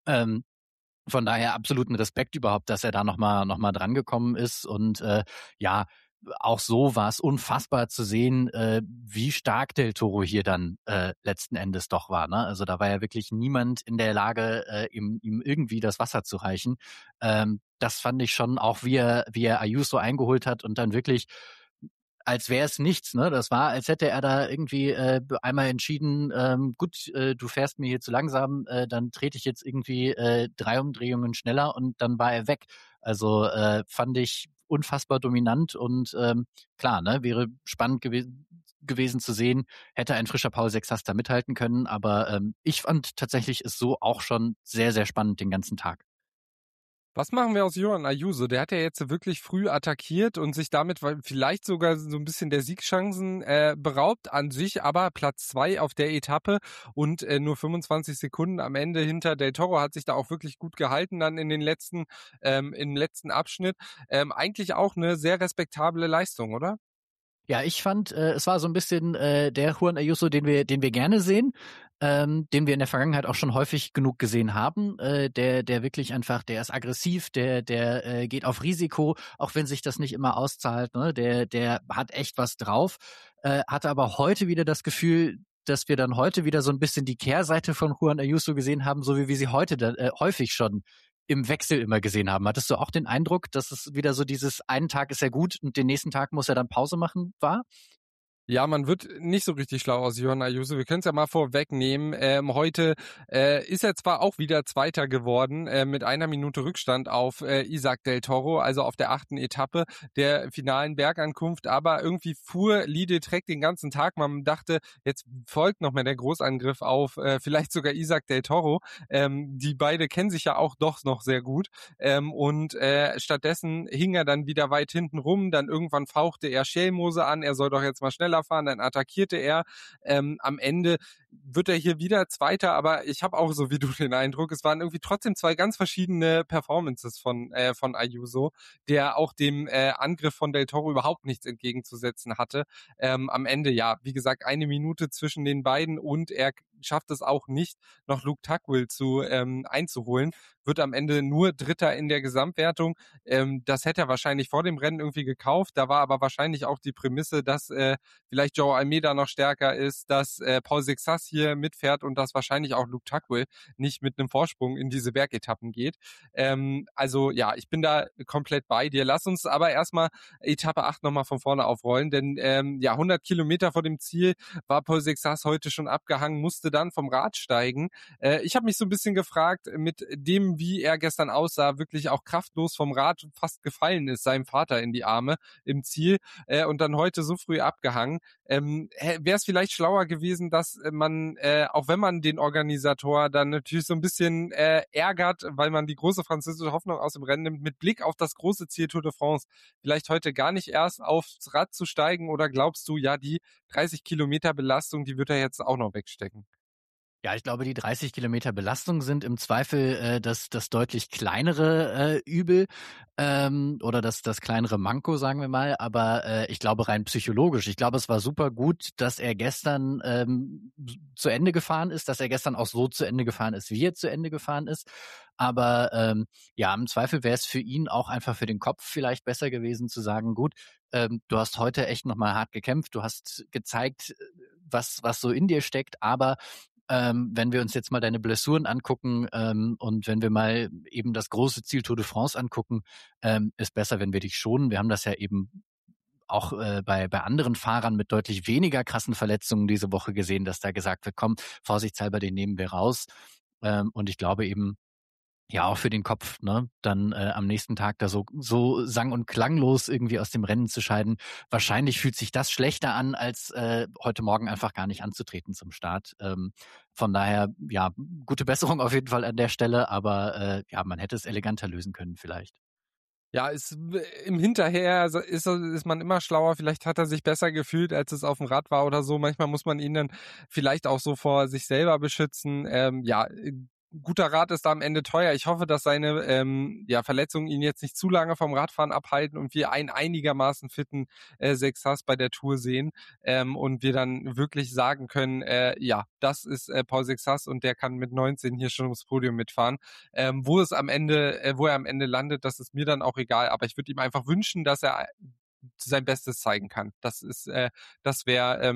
Von daher absoluten Respekt überhaupt, dass er da noch mal dran gekommen ist und ja, auch so war es unfassbar zu sehen, wie stark Del Toro hier dann letzten Endes doch war. Ne? Also da war ja wirklich niemand in der Lage, ihm irgendwie das Wasser zu reichen. Das fand ich schon, auch wie er Ayuso eingeholt hat und dann wirklich als wäre es nichts, ne? Das war, als hätte er da irgendwie einmal entschieden, gut, du fährst mir hier zu langsam, dann trete ich jetzt irgendwie 3 Umdrehungen schneller und dann war er weg. Also fand ich unfassbar dominant und klar, ne, wäre spannend gewesen zu sehen, hätte ein frischer Paul Sexas da mithalten können, aber ich fand tatsächlich es so auch schon sehr, sehr spannend den ganzen Tag. Was machen wir aus Jordan Ayuso? Der hat ja jetzt wirklich früh attackiert und sich damit vielleicht sogar so ein bisschen der Siegchancen beraubt an sich, aber Platz 2 auf der Etappe und nur 25 Sekunden am Ende hinter Del Toro, hat sich da auch wirklich gut gehalten dann in den im letzten Abschnitt. Eigentlich auch eine sehr respektable Leistung, oder? Ja, ich fand, es war so ein bisschen der Juan Ayuso, den wir gerne sehen, den wir in der Vergangenheit auch schon häufig genug gesehen haben, der wirklich einfach, der ist aggressiv, der geht auf Risiko, auch wenn sich das nicht immer auszahlt, ne? Der hat echt was drauf, hatte aber heute wieder das Gefühl, dass wir dann heute wieder so ein bisschen die Kehrseite von Juan Ayuso gesehen haben, so wie wir sie heute häufig schon im Wechsel immer gesehen haben. Hattest du auch den Eindruck, dass es wieder so dieses einen Tag ist er gut und den nächsten Tag muss er dann Pause machen war? Ja, man wird nicht so richtig schlau aus Jordan Ayuso. Wir können es ja mal vorwegnehmen. Heute ist er zwar auch wieder Zweiter geworden, mit 1 Minute Rückstand auf Isaac Del Toro, also auf der 8. Etappe der finalen Bergankunft, aber irgendwie fuhr Liede Trek den ganzen Tag. Man dachte, jetzt folgt noch mal der Großangriff auf vielleicht sogar Isaac Del Toro. Die beide kennen sich ja auch doch noch sehr gut. Und stattdessen hing er dann wieder weit hinten rum. Dann irgendwann fauchte er Schelmose an, er soll doch jetzt mal schneller fahren, dann attackierte er. Am Ende wird er hier wieder Zweiter, aber ich habe auch so wie du den Eindruck, es waren irgendwie trotzdem 2 ganz verschiedene Performances von Ayuso, der auch dem Angriff von Del Toro überhaupt nichts entgegenzusetzen hatte. Am Ende, ja, wie gesagt, 1 Minute zwischen den beiden und er schafft es auch nicht, noch Luke Tugwell einzuholen, wird am Ende nur Dritter in der Gesamtwertung. Das hätte er wahrscheinlich vor dem Rennen irgendwie gekauft, da war aber wahrscheinlich auch die Prämisse, dass vielleicht Joao Almeida noch stärker ist, dass Paul Sexas hier mitfährt und dass wahrscheinlich auch Luke Tugwell nicht mit einem Vorsprung in diese Bergetappen geht. Also ja, ich bin da komplett bei dir. Lass uns aber erstmal Etappe 8 nochmal von vorne aufrollen, denn 100 Kilometer vor dem Ziel war Paul Sexas heute schon abgehangen, musste dann vom Rad steigen. Ich habe mich so ein bisschen gefragt, mit dem, wie er gestern aussah, wirklich auch kraftlos vom Rad fast gefallen ist, seinem Vater in die Arme im Ziel und dann heute so früh abgehangen. Wäre es vielleicht schlauer gewesen, dass man, auch wenn man den Organisator dann natürlich so ein bisschen ärgert, weil man die große französische Hoffnung aus dem Rennen nimmt, mit Blick auf das große Ziel Tour de France, vielleicht heute gar nicht erst aufs Rad zu steigen, oder glaubst du, ja, die 30 Kilometer Belastung, die wird er jetzt auch noch wegstecken? Ja, ich glaube, die 30 Kilometer Belastung sind im Zweifel das deutlich kleinere Übel oder das kleinere Manko, sagen wir mal. Aber ich glaube rein psychologisch, ich glaube, es war super gut, dass er gestern zu Ende gefahren ist, dass er gestern auch so zu Ende gefahren ist, wie er zu Ende gefahren ist. Aber ja, im Zweifel wäre es für ihn auch einfach für den Kopf vielleicht besser gewesen zu sagen, gut, du hast heute echt nochmal hart gekämpft, du hast gezeigt, was so in dir steckt, aber wenn wir uns jetzt mal deine Blessuren angucken und wenn wir mal eben das große Ziel Tour de France angucken, ist besser, wenn wir dich schonen. Wir haben das ja eben auch bei anderen Fahrern mit deutlich weniger krassen Verletzungen diese Woche gesehen, dass da gesagt wird, komm, vorsichtshalber, den nehmen wir raus. Und ich glaube eben, ja, auch für den Kopf, ne? Dann am nächsten Tag da so sang- und klanglos irgendwie aus dem Rennen zu scheiden. Wahrscheinlich fühlt sich das schlechter an, als heute Morgen einfach gar nicht anzutreten zum Start. Von daher, ja, gute Besserung auf jeden Fall an der Stelle, aber ja, man hätte es eleganter lösen können vielleicht. Ja, im Hinterher ist man immer schlauer. Vielleicht hat er sich besser gefühlt, als es auf dem Rad war oder so. Manchmal muss man ihn dann vielleicht auch so vor sich selber beschützen. Guter Rat ist da am Ende teuer. Ich hoffe, dass seine Verletzungen ihn jetzt nicht zu lange vom Radfahren abhalten und wir einen einigermaßen fitten Sexas bei der Tour sehen und wir dann wirklich sagen können, das ist Paul Sexas und der kann mit 19 hier schon ums Podium mitfahren. Wo er am Ende landet, das ist mir dann auch egal, aber ich würde ihm einfach wünschen, dass er sein Bestes zeigen kann. Das wäre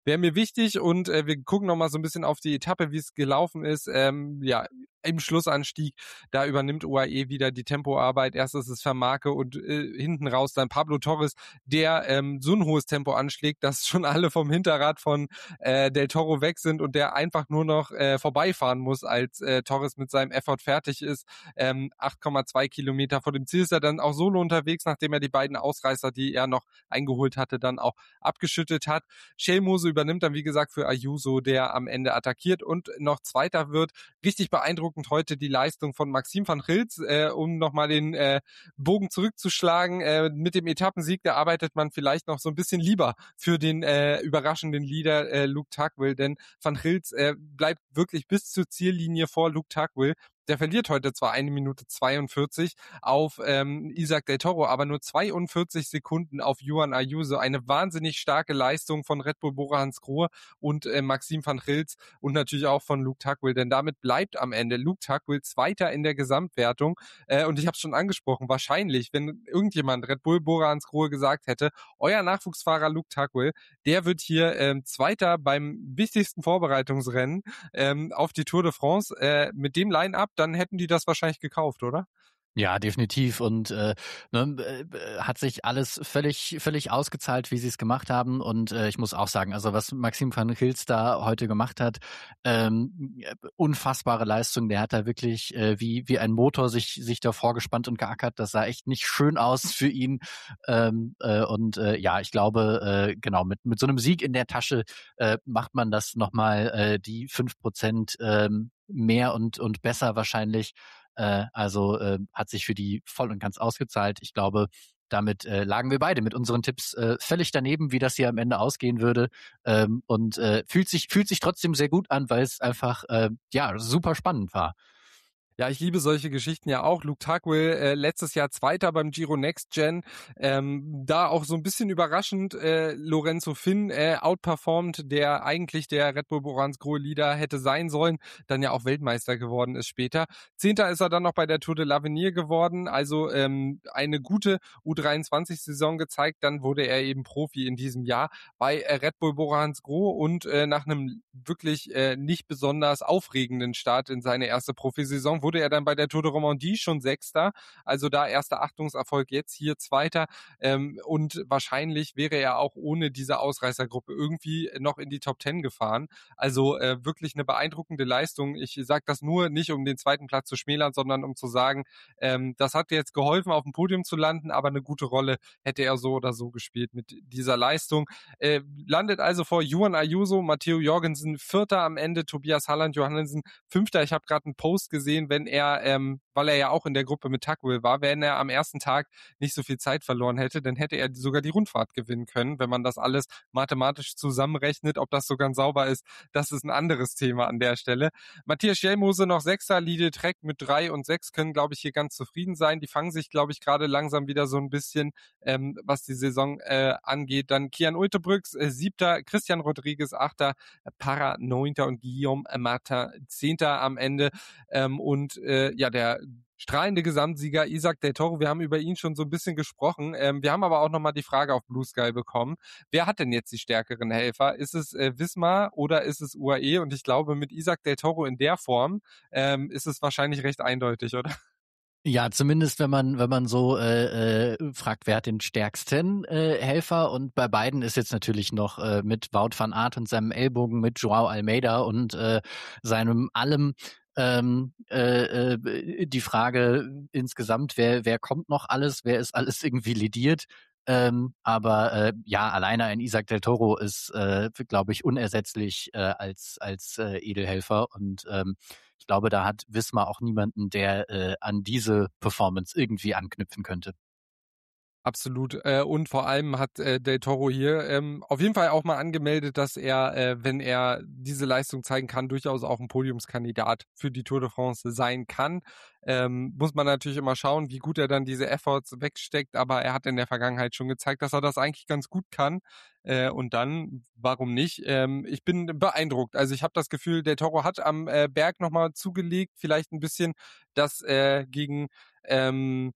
wäre mir wichtig und wir gucken nochmal so ein bisschen auf die Etappe, wie es gelaufen ist. Im Schlussanstieg, da übernimmt UAE wieder die Tempoarbeit. Erst ist es Vermarke und hinten raus dann Pablo Torres, der so ein hohes Tempo anschlägt, dass schon alle vom Hinterrad von Del Toro weg sind und der einfach nur noch vorbeifahren muss, als Torres mit seinem Effort fertig ist. 8,2 Kilometer vor dem Ziel ist er dann auch solo unterwegs, nachdem er die beiden Ausreißer, die er noch eingeholt hatte, dann auch abgeschüttet hat. Schelmose übernimmt dann, wie gesagt, für Ayuso, der am Ende attackiert und noch Zweiter wird. Richtig beeindruckend heute die Leistung von Maxime van Gils, um nochmal den Bogen zurückzuschlagen. Mit dem Etappensieg, da arbeitet man vielleicht noch so ein bisschen lieber für den überraschenden Leader Luke Tugwell, denn van Gils bleibt wirklich bis zur Ziellinie vor Luke Tugwell. Der verliert heute zwar 1 Minute 42 auf Isaac Del Toro, aber nur 42 Sekunden auf Juan Ayuso. Eine wahnsinnig starke Leistung von Red Bull Bora Hansgrohe und Maxime van Gils und natürlich auch von Luke Tugwell, denn damit bleibt am Ende Luke Tugwell Zweiter in der Gesamtwertung. Und ich habe es schon angesprochen, wahrscheinlich, wenn irgendjemand Red Bull Bora Hansgrohe gesagt hätte, euer Nachwuchsfahrer Luke Tugwell, der wird hier Zweiter beim wichtigsten Vorbereitungsrennen auf die Tour de France mit dem Line-Up, dann hätten die das wahrscheinlich gekauft, oder? Ja, definitiv. Und hat sich alles völlig ausgezahlt, wie sie es gemacht haben. Und ich muss auch sagen, also was Maxime van Gils da heute gemacht hat, unfassbare Leistung. Der hat da wirklich wie ein Motor sich da vorgespannt und geackert. Das sah echt nicht schön aus für ihn. Ich glaube, genau, mit so einem Sieg in der Tasche macht man das nochmal die 5% mehr und besser wahrscheinlich. Hat sich für die voll und ganz ausgezahlt. Ich glaube, damit lagen wir beide mit unseren Tipps völlig daneben, wie das hier am Ende ausgehen würde. Fühlt sich trotzdem sehr gut an, weil es einfach super spannend war. Ja, ich liebe solche Geschichten ja auch. Luke Tugwell letztes Jahr Zweiter beim Giro Next Gen. Da auch so ein bisschen überraschend Lorenzo Finn outperformt, der eigentlich der Red Bull Bora Hansgrohe Leader hätte sein sollen, dann ja auch Weltmeister geworden ist später. Zehnter ist er dann noch bei der Tour de l'Avenir geworden, also eine gute U23-Saison gezeigt. Dann wurde er eben Profi in diesem Jahr bei Red Bull Bora Hansgrohe und nach einem wirklich nicht besonders aufregenden Start in seine erste Profisaison wurde er dann bei der Tour de Romandie schon Sechster, also da erster Achtungserfolg, jetzt hier Zweiter und wahrscheinlich wäre er auch ohne diese Ausreißergruppe irgendwie noch in die Top 10 gefahren, also wirklich eine beeindruckende Leistung. Ich sage das nur nicht, um den zweiten Platz zu schmälern, sondern um zu sagen, das hat jetzt geholfen, auf dem Podium zu landen, aber eine gute Rolle hätte er so oder so gespielt mit dieser Leistung. Landet also vor Juan Ayuso, Matteo Jorgensen Vierter am Ende, Tobias Halland Johannesen Fünfter. Ich habe gerade einen Post gesehen, wenn er, weil er ja auch in der Gruppe mit Tugwell war, wenn er am ersten Tag nicht so viel Zeit verloren hätte, dann hätte er sogar die Rundfahrt gewinnen können, wenn man das alles mathematisch zusammenrechnet. Ob das so ganz sauber ist, das ist ein anderes Thema an der Stelle. Matthias Schelmose noch Sechster, Lidl Trek mit 3 und 6 können, glaube ich, hier ganz zufrieden sein. Die fangen sich, glaube ich, gerade langsam wieder so ein bisschen, was die Saison angeht. Dann Kian Uetebrücks, Siebter, Christian Rodriguez, Achter, Parra, Neunter und Guillaume Martin, Zehnter am Ende. Der strahlende Gesamtsieger Isaac Del Toro, wir haben über ihn schon so ein bisschen gesprochen. Wir haben aber auch nochmal die Frage auf Blue Sky bekommen. Wer hat denn jetzt die stärkeren Helfer? Ist es Visma oder ist es UAE? Und ich glaube, mit Isaac Del Toro in der Form ist es wahrscheinlich recht eindeutig, oder? Ja, zumindest wenn man so fragt, wer hat den stärksten Helfer, und bei beiden ist jetzt natürlich noch mit Wout van Aert und seinem Ellbogen, mit Joao Almeida und seinem allem die Frage insgesamt, wer kommt noch alles, wer ist alles irgendwie lidiert. Alleine ein Isaac Del Toro ist, glaube ich, unersetzlich als Edelhelfer, und ich glaube, da hat Visma auch niemanden, der an diese Performance irgendwie anknüpfen könnte. Absolut. Und vor allem hat Del Toro hier auf jeden Fall auch mal angemeldet, dass er, wenn er diese Leistung zeigen kann, durchaus auch ein Podiumskandidat für die Tour de France sein kann. Muss man natürlich immer schauen, wie gut er dann diese Efforts wegsteckt, aber er hat in der Vergangenheit schon gezeigt, dass er das eigentlich ganz gut kann. Und dann, warum nicht? Ich bin beeindruckt. Also ich habe das Gefühl, Del Toro hat am Berg nochmal zugelegt, vielleicht ein bisschen das gegen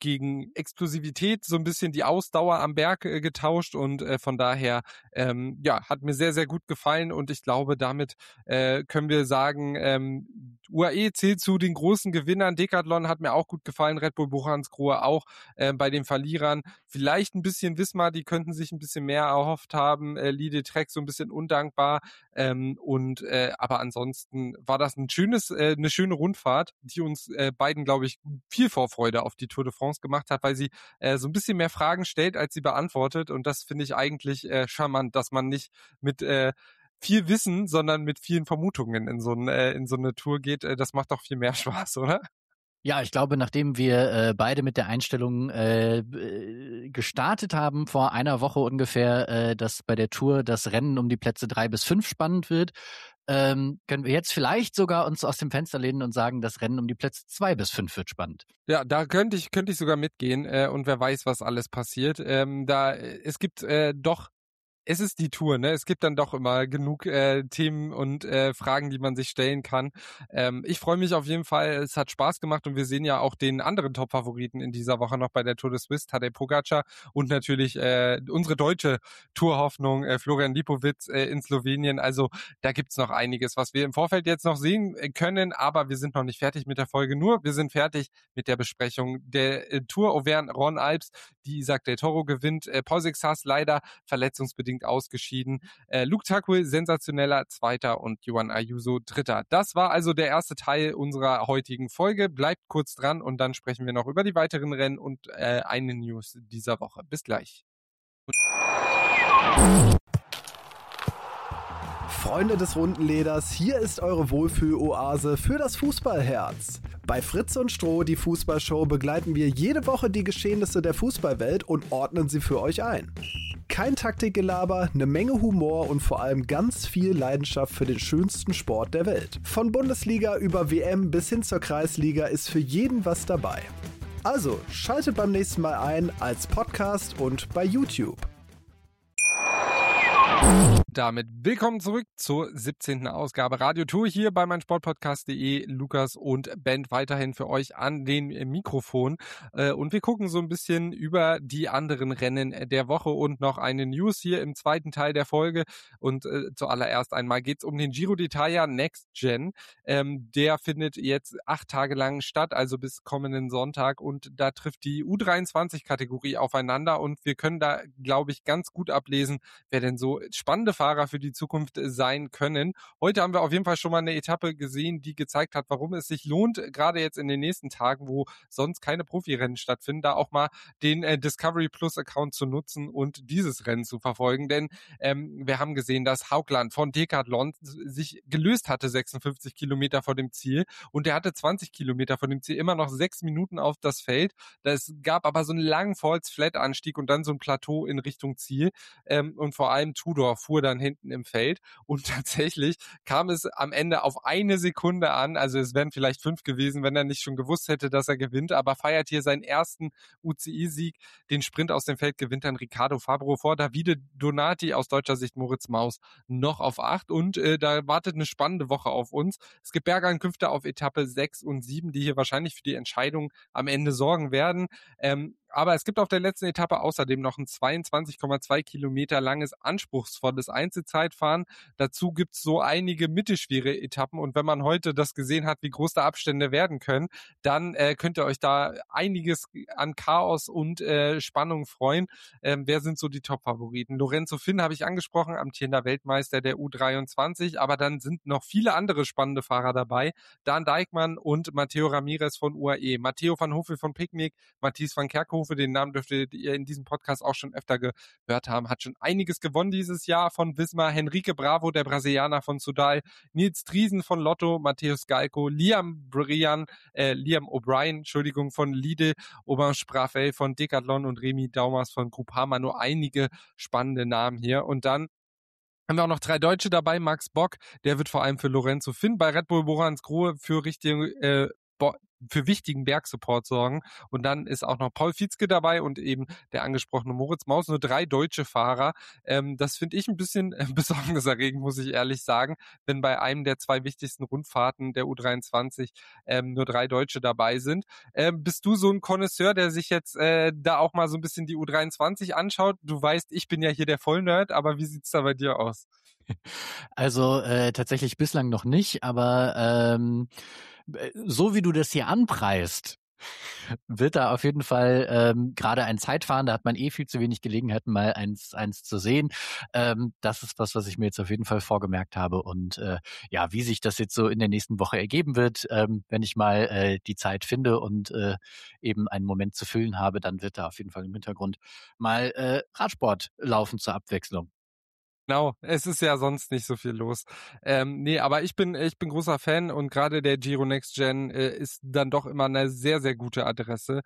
gegen Explosivität, so ein bisschen die Ausdauer am Berg getauscht und von daher hat mir sehr, sehr gut gefallen und ich glaube, damit können wir sagen, UAE zählt zu den großen Gewinnern. Decathlon hat mir auch gut gefallen, Red Bull Buchansgrohe auch bei den Verlierern. Vielleicht ein bisschen Wismar, die könnten sich ein bisschen mehr erhofft haben. Lide Trek so ein bisschen undankbar. Aber ansonsten war das eine schöne Rundfahrt, die uns beiden, glaube ich, viel Vorfreude auf die Tour de France gemacht hat, weil sie so ein bisschen mehr Fragen stellt, als sie beantwortet. Und das finde ich eigentlich charmant, dass man nicht mit viel Wissen, sondern mit vielen Vermutungen in so eine Tour geht. Das macht doch viel mehr Spaß, oder? Ja, ich glaube, nachdem wir beide mit der Einstellung gestartet haben, vor einer Woche ungefähr, dass bei der Tour das Rennen um die Plätze 3 bis 5 spannend wird, können wir jetzt vielleicht sogar uns aus dem Fenster lehnen und sagen, das Rennen um die Plätze 2 bis 5 wird spannend. Ja, da könnte ich sogar mitgehen und wer weiß, was alles passiert. Es gibt es ist die Tour, ne? Es gibt dann doch immer genug Themen und Fragen, die man sich stellen kann. Ich freue mich auf jeden Fall. Es hat Spaß gemacht und wir sehen ja auch den anderen Top-Favoriten in dieser Woche noch bei der Tour de Suisse, Tadej Pogacar und natürlich unsere deutsche Tourhoffnung Florian Lipowitz in Slowenien. Also da gibt's noch einiges, was wir im Vorfeld jetzt noch sehen können, aber wir sind noch nicht fertig mit der Folge. Nur wir sind fertig mit der Besprechung der Tour Auvergne-Rhône-Alpes, die Isaac del Toro gewinnt. Paul Sixas leider verletzungsbedingt ausgeschieden. Luke Takwe, sensationeller Zweiter und Juan Ayuso Dritter. Das war also der erste Teil unserer heutigen Folge. Bleibt kurz dran und dann sprechen wir noch über die weiteren Rennen und eine News dieser Woche. Bis gleich. Freunde des runden Leders, hier ist eure Wohlfühloase für das Fußballherz. Bei Fritz und Stroh, die Fußballshow, begleiten wir jede Woche die Geschehnisse der Fußballwelt und ordnen sie für euch ein. Kein Taktikgelaber, eine Menge Humor und vor allem ganz viel Leidenschaft für den schönsten Sport der Welt. Von Bundesliga über WM bis hin zur Kreisliga ist für jeden was dabei. Also, schaltet beim nächsten Mal ein als Podcast und bei YouTube. Damit willkommen zurück zur 17. Ausgabe Radio Tour hier bei meinsportpodcast.de. Lukas und Ben weiterhin für euch an den Mikrofon. Und wir gucken so ein bisschen über die anderen Rennen der Woche und noch eine News hier im zweiten Teil der Folge. Und zuallererst einmal geht's um den Giro d'Italia Next Gen. Der findet jetzt 8 Tage lang statt, also bis kommenden Sonntag. Und da trifft die U23-Kategorie aufeinander. Und wir können da, glaube ich, ganz gut ablesen, wer denn so spannende Fahrer für die Zukunft sein können. Heute haben wir auf jeden Fall schon mal eine Etappe gesehen, die gezeigt hat, warum es sich lohnt, gerade jetzt in den nächsten Tagen, wo sonst keine Profirennen stattfinden, da auch mal den Discovery Plus Account zu nutzen und dieses Rennen zu verfolgen. Denn wir haben gesehen, dass Haugland von Decathlon sich gelöst hatte 56 Kilometer vor dem Ziel und er hatte 20 Kilometer vor dem Ziel immer noch 6 Minuten auf das Feld. Es gab aber so einen langen Falls-Flat-Anstieg und dann so ein Plateau in Richtung Ziel und vor allem Tudor fuhr dann hinten im Feld und tatsächlich kam es am Ende auf 1 Sekunde an, also es wären vielleicht 5 gewesen, wenn er nicht schon gewusst hätte, dass er gewinnt, aber feiert hier seinen ersten UCI-Sieg, den Sprint aus dem Feld gewinnt dann Riccardo Fabro vor Davide Donati, aus deutscher Sicht Moritz Maus noch auf 8 und da wartet eine spannende Woche auf uns. Es gibt Bergankünfte auf Etappe 6 und 7, die hier wahrscheinlich für die Entscheidung am Ende sorgen werden. Aber es gibt auf der letzten Etappe außerdem noch ein 22,2 Kilometer langes anspruchsvolles Einzelzeitfahren. Dazu gibt es so einige mittelschwere Etappen und wenn man heute das gesehen hat, wie groß da Abstände werden können, dann könnt ihr euch da einiges an Chaos und Spannung freuen. Wer sind so die Top-Favoriten? Lorenzo Finn habe ich angesprochen, amtierender Weltmeister der U23, aber dann sind noch viele andere spannende Fahrer dabei. Dan Dijkman und Matteo Ramirez von UAE, Matteo van Hoffel von Picnic, Matthias van Kerkhoven, den Namen dürftet ihr in diesem Podcast auch schon öfter gehört haben, hat schon einiges gewonnen dieses Jahr von Wismar, Henrique Bravo, der Brasilianer von Soudal, Nils Driesen von Lotto, Matthäus Galko, Liam O'Brien, von Lidl, Aubin Spravel von Decathlon und Remy Daumers von Groupama, nur einige spannende Namen hier. Und dann haben wir auch noch 3 Deutsche dabei, Max Bock, der wird vor allem für Lorenzo Finn bei Red Bull Boransgrohe für Richtung für wichtigen Bergsupport sorgen. Und dann ist auch noch Paul Vietzke dabei und eben der angesprochene Moritz Maus, nur 3 deutsche Fahrer. Das finde ich ein bisschen besorgniserregend, muss ich ehrlich sagen, wenn bei einem der 2 wichtigsten Rundfahrten der U23 nur 3 Deutsche dabei sind. Bist du so ein Connoisseur, der sich jetzt da auch mal so ein bisschen die U23 anschaut? Du weißt, ich bin ja hier der Vollnerd, aber wie sieht's da bei dir aus? Also tatsächlich bislang noch nicht, aber so wie du das hier anpreist, wird da auf jeden Fall gerade ein Zeitfahren, da hat man viel zu wenig Gelegenheiten, mal eins zu sehen. Das ist was ich mir jetzt auf jeden Fall vorgemerkt habe. Und ja, wie sich das jetzt so in der nächsten Woche ergeben wird, wenn ich mal die Zeit finde und eben einen Moment zu füllen habe, dann wird da auf jeden Fall im Hintergrund mal Radsport laufen zur Abwechslung. Genau, es ist ja sonst nicht so viel los. Nee, aber ich bin großer Fan und gerade der Giro Next Gen ist dann doch immer eine sehr, sehr gute Adresse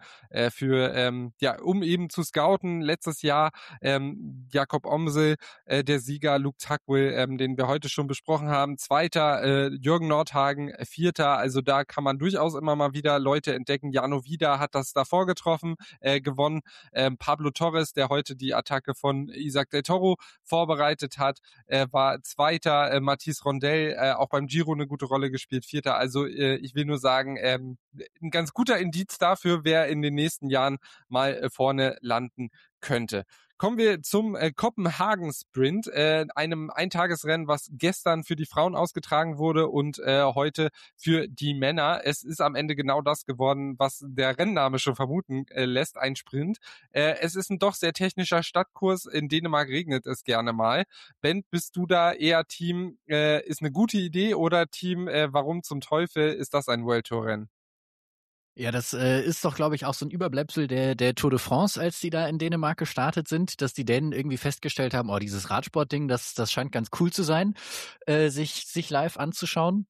um eben zu scouten. Letztes Jahr Jakob Omsel, der Sieger, Luke Tugwell, den wir heute schon besprochen haben, Zweiter, Jürgen Nordhagen, Vierter. Also da kann man durchaus immer mal wieder Leute entdecken. Jano Vida hat das davor getroffen, gewonnen. Pablo Torres, der heute die Attacke von Isaac del Toro vorbereitet hat, war Zweiter, Mathis Rondell, auch beim Giro eine gute Rolle gespielt, Vierter. Also ich will nur sagen, ein ganz guter Indiz dafür, wer in den nächsten Jahren mal vorne landen könnte. Kommen wir zum Kopenhagen Sprint, einem Eintagesrennen, was gestern für die Frauen ausgetragen wurde und heute für die Männer. Es ist am Ende genau das geworden, was der Rennname schon vermuten lässt, ein Sprint. Es ist ein doch sehr technischer Stadtkurs. In Dänemark regnet es gerne mal. Ben, bist du da eher Team, ist eine gute Idee oder Team, warum zum Teufel ist das ein World Tour Rennen? Ja, das ist doch, glaube ich, auch so ein Überbleibsel der Tour de France, als die da in Dänemark gestartet sind, dass die Dänen irgendwie festgestellt haben, oh, dieses Radsportding, das scheint ganz cool zu sein, sich live anzuschauen.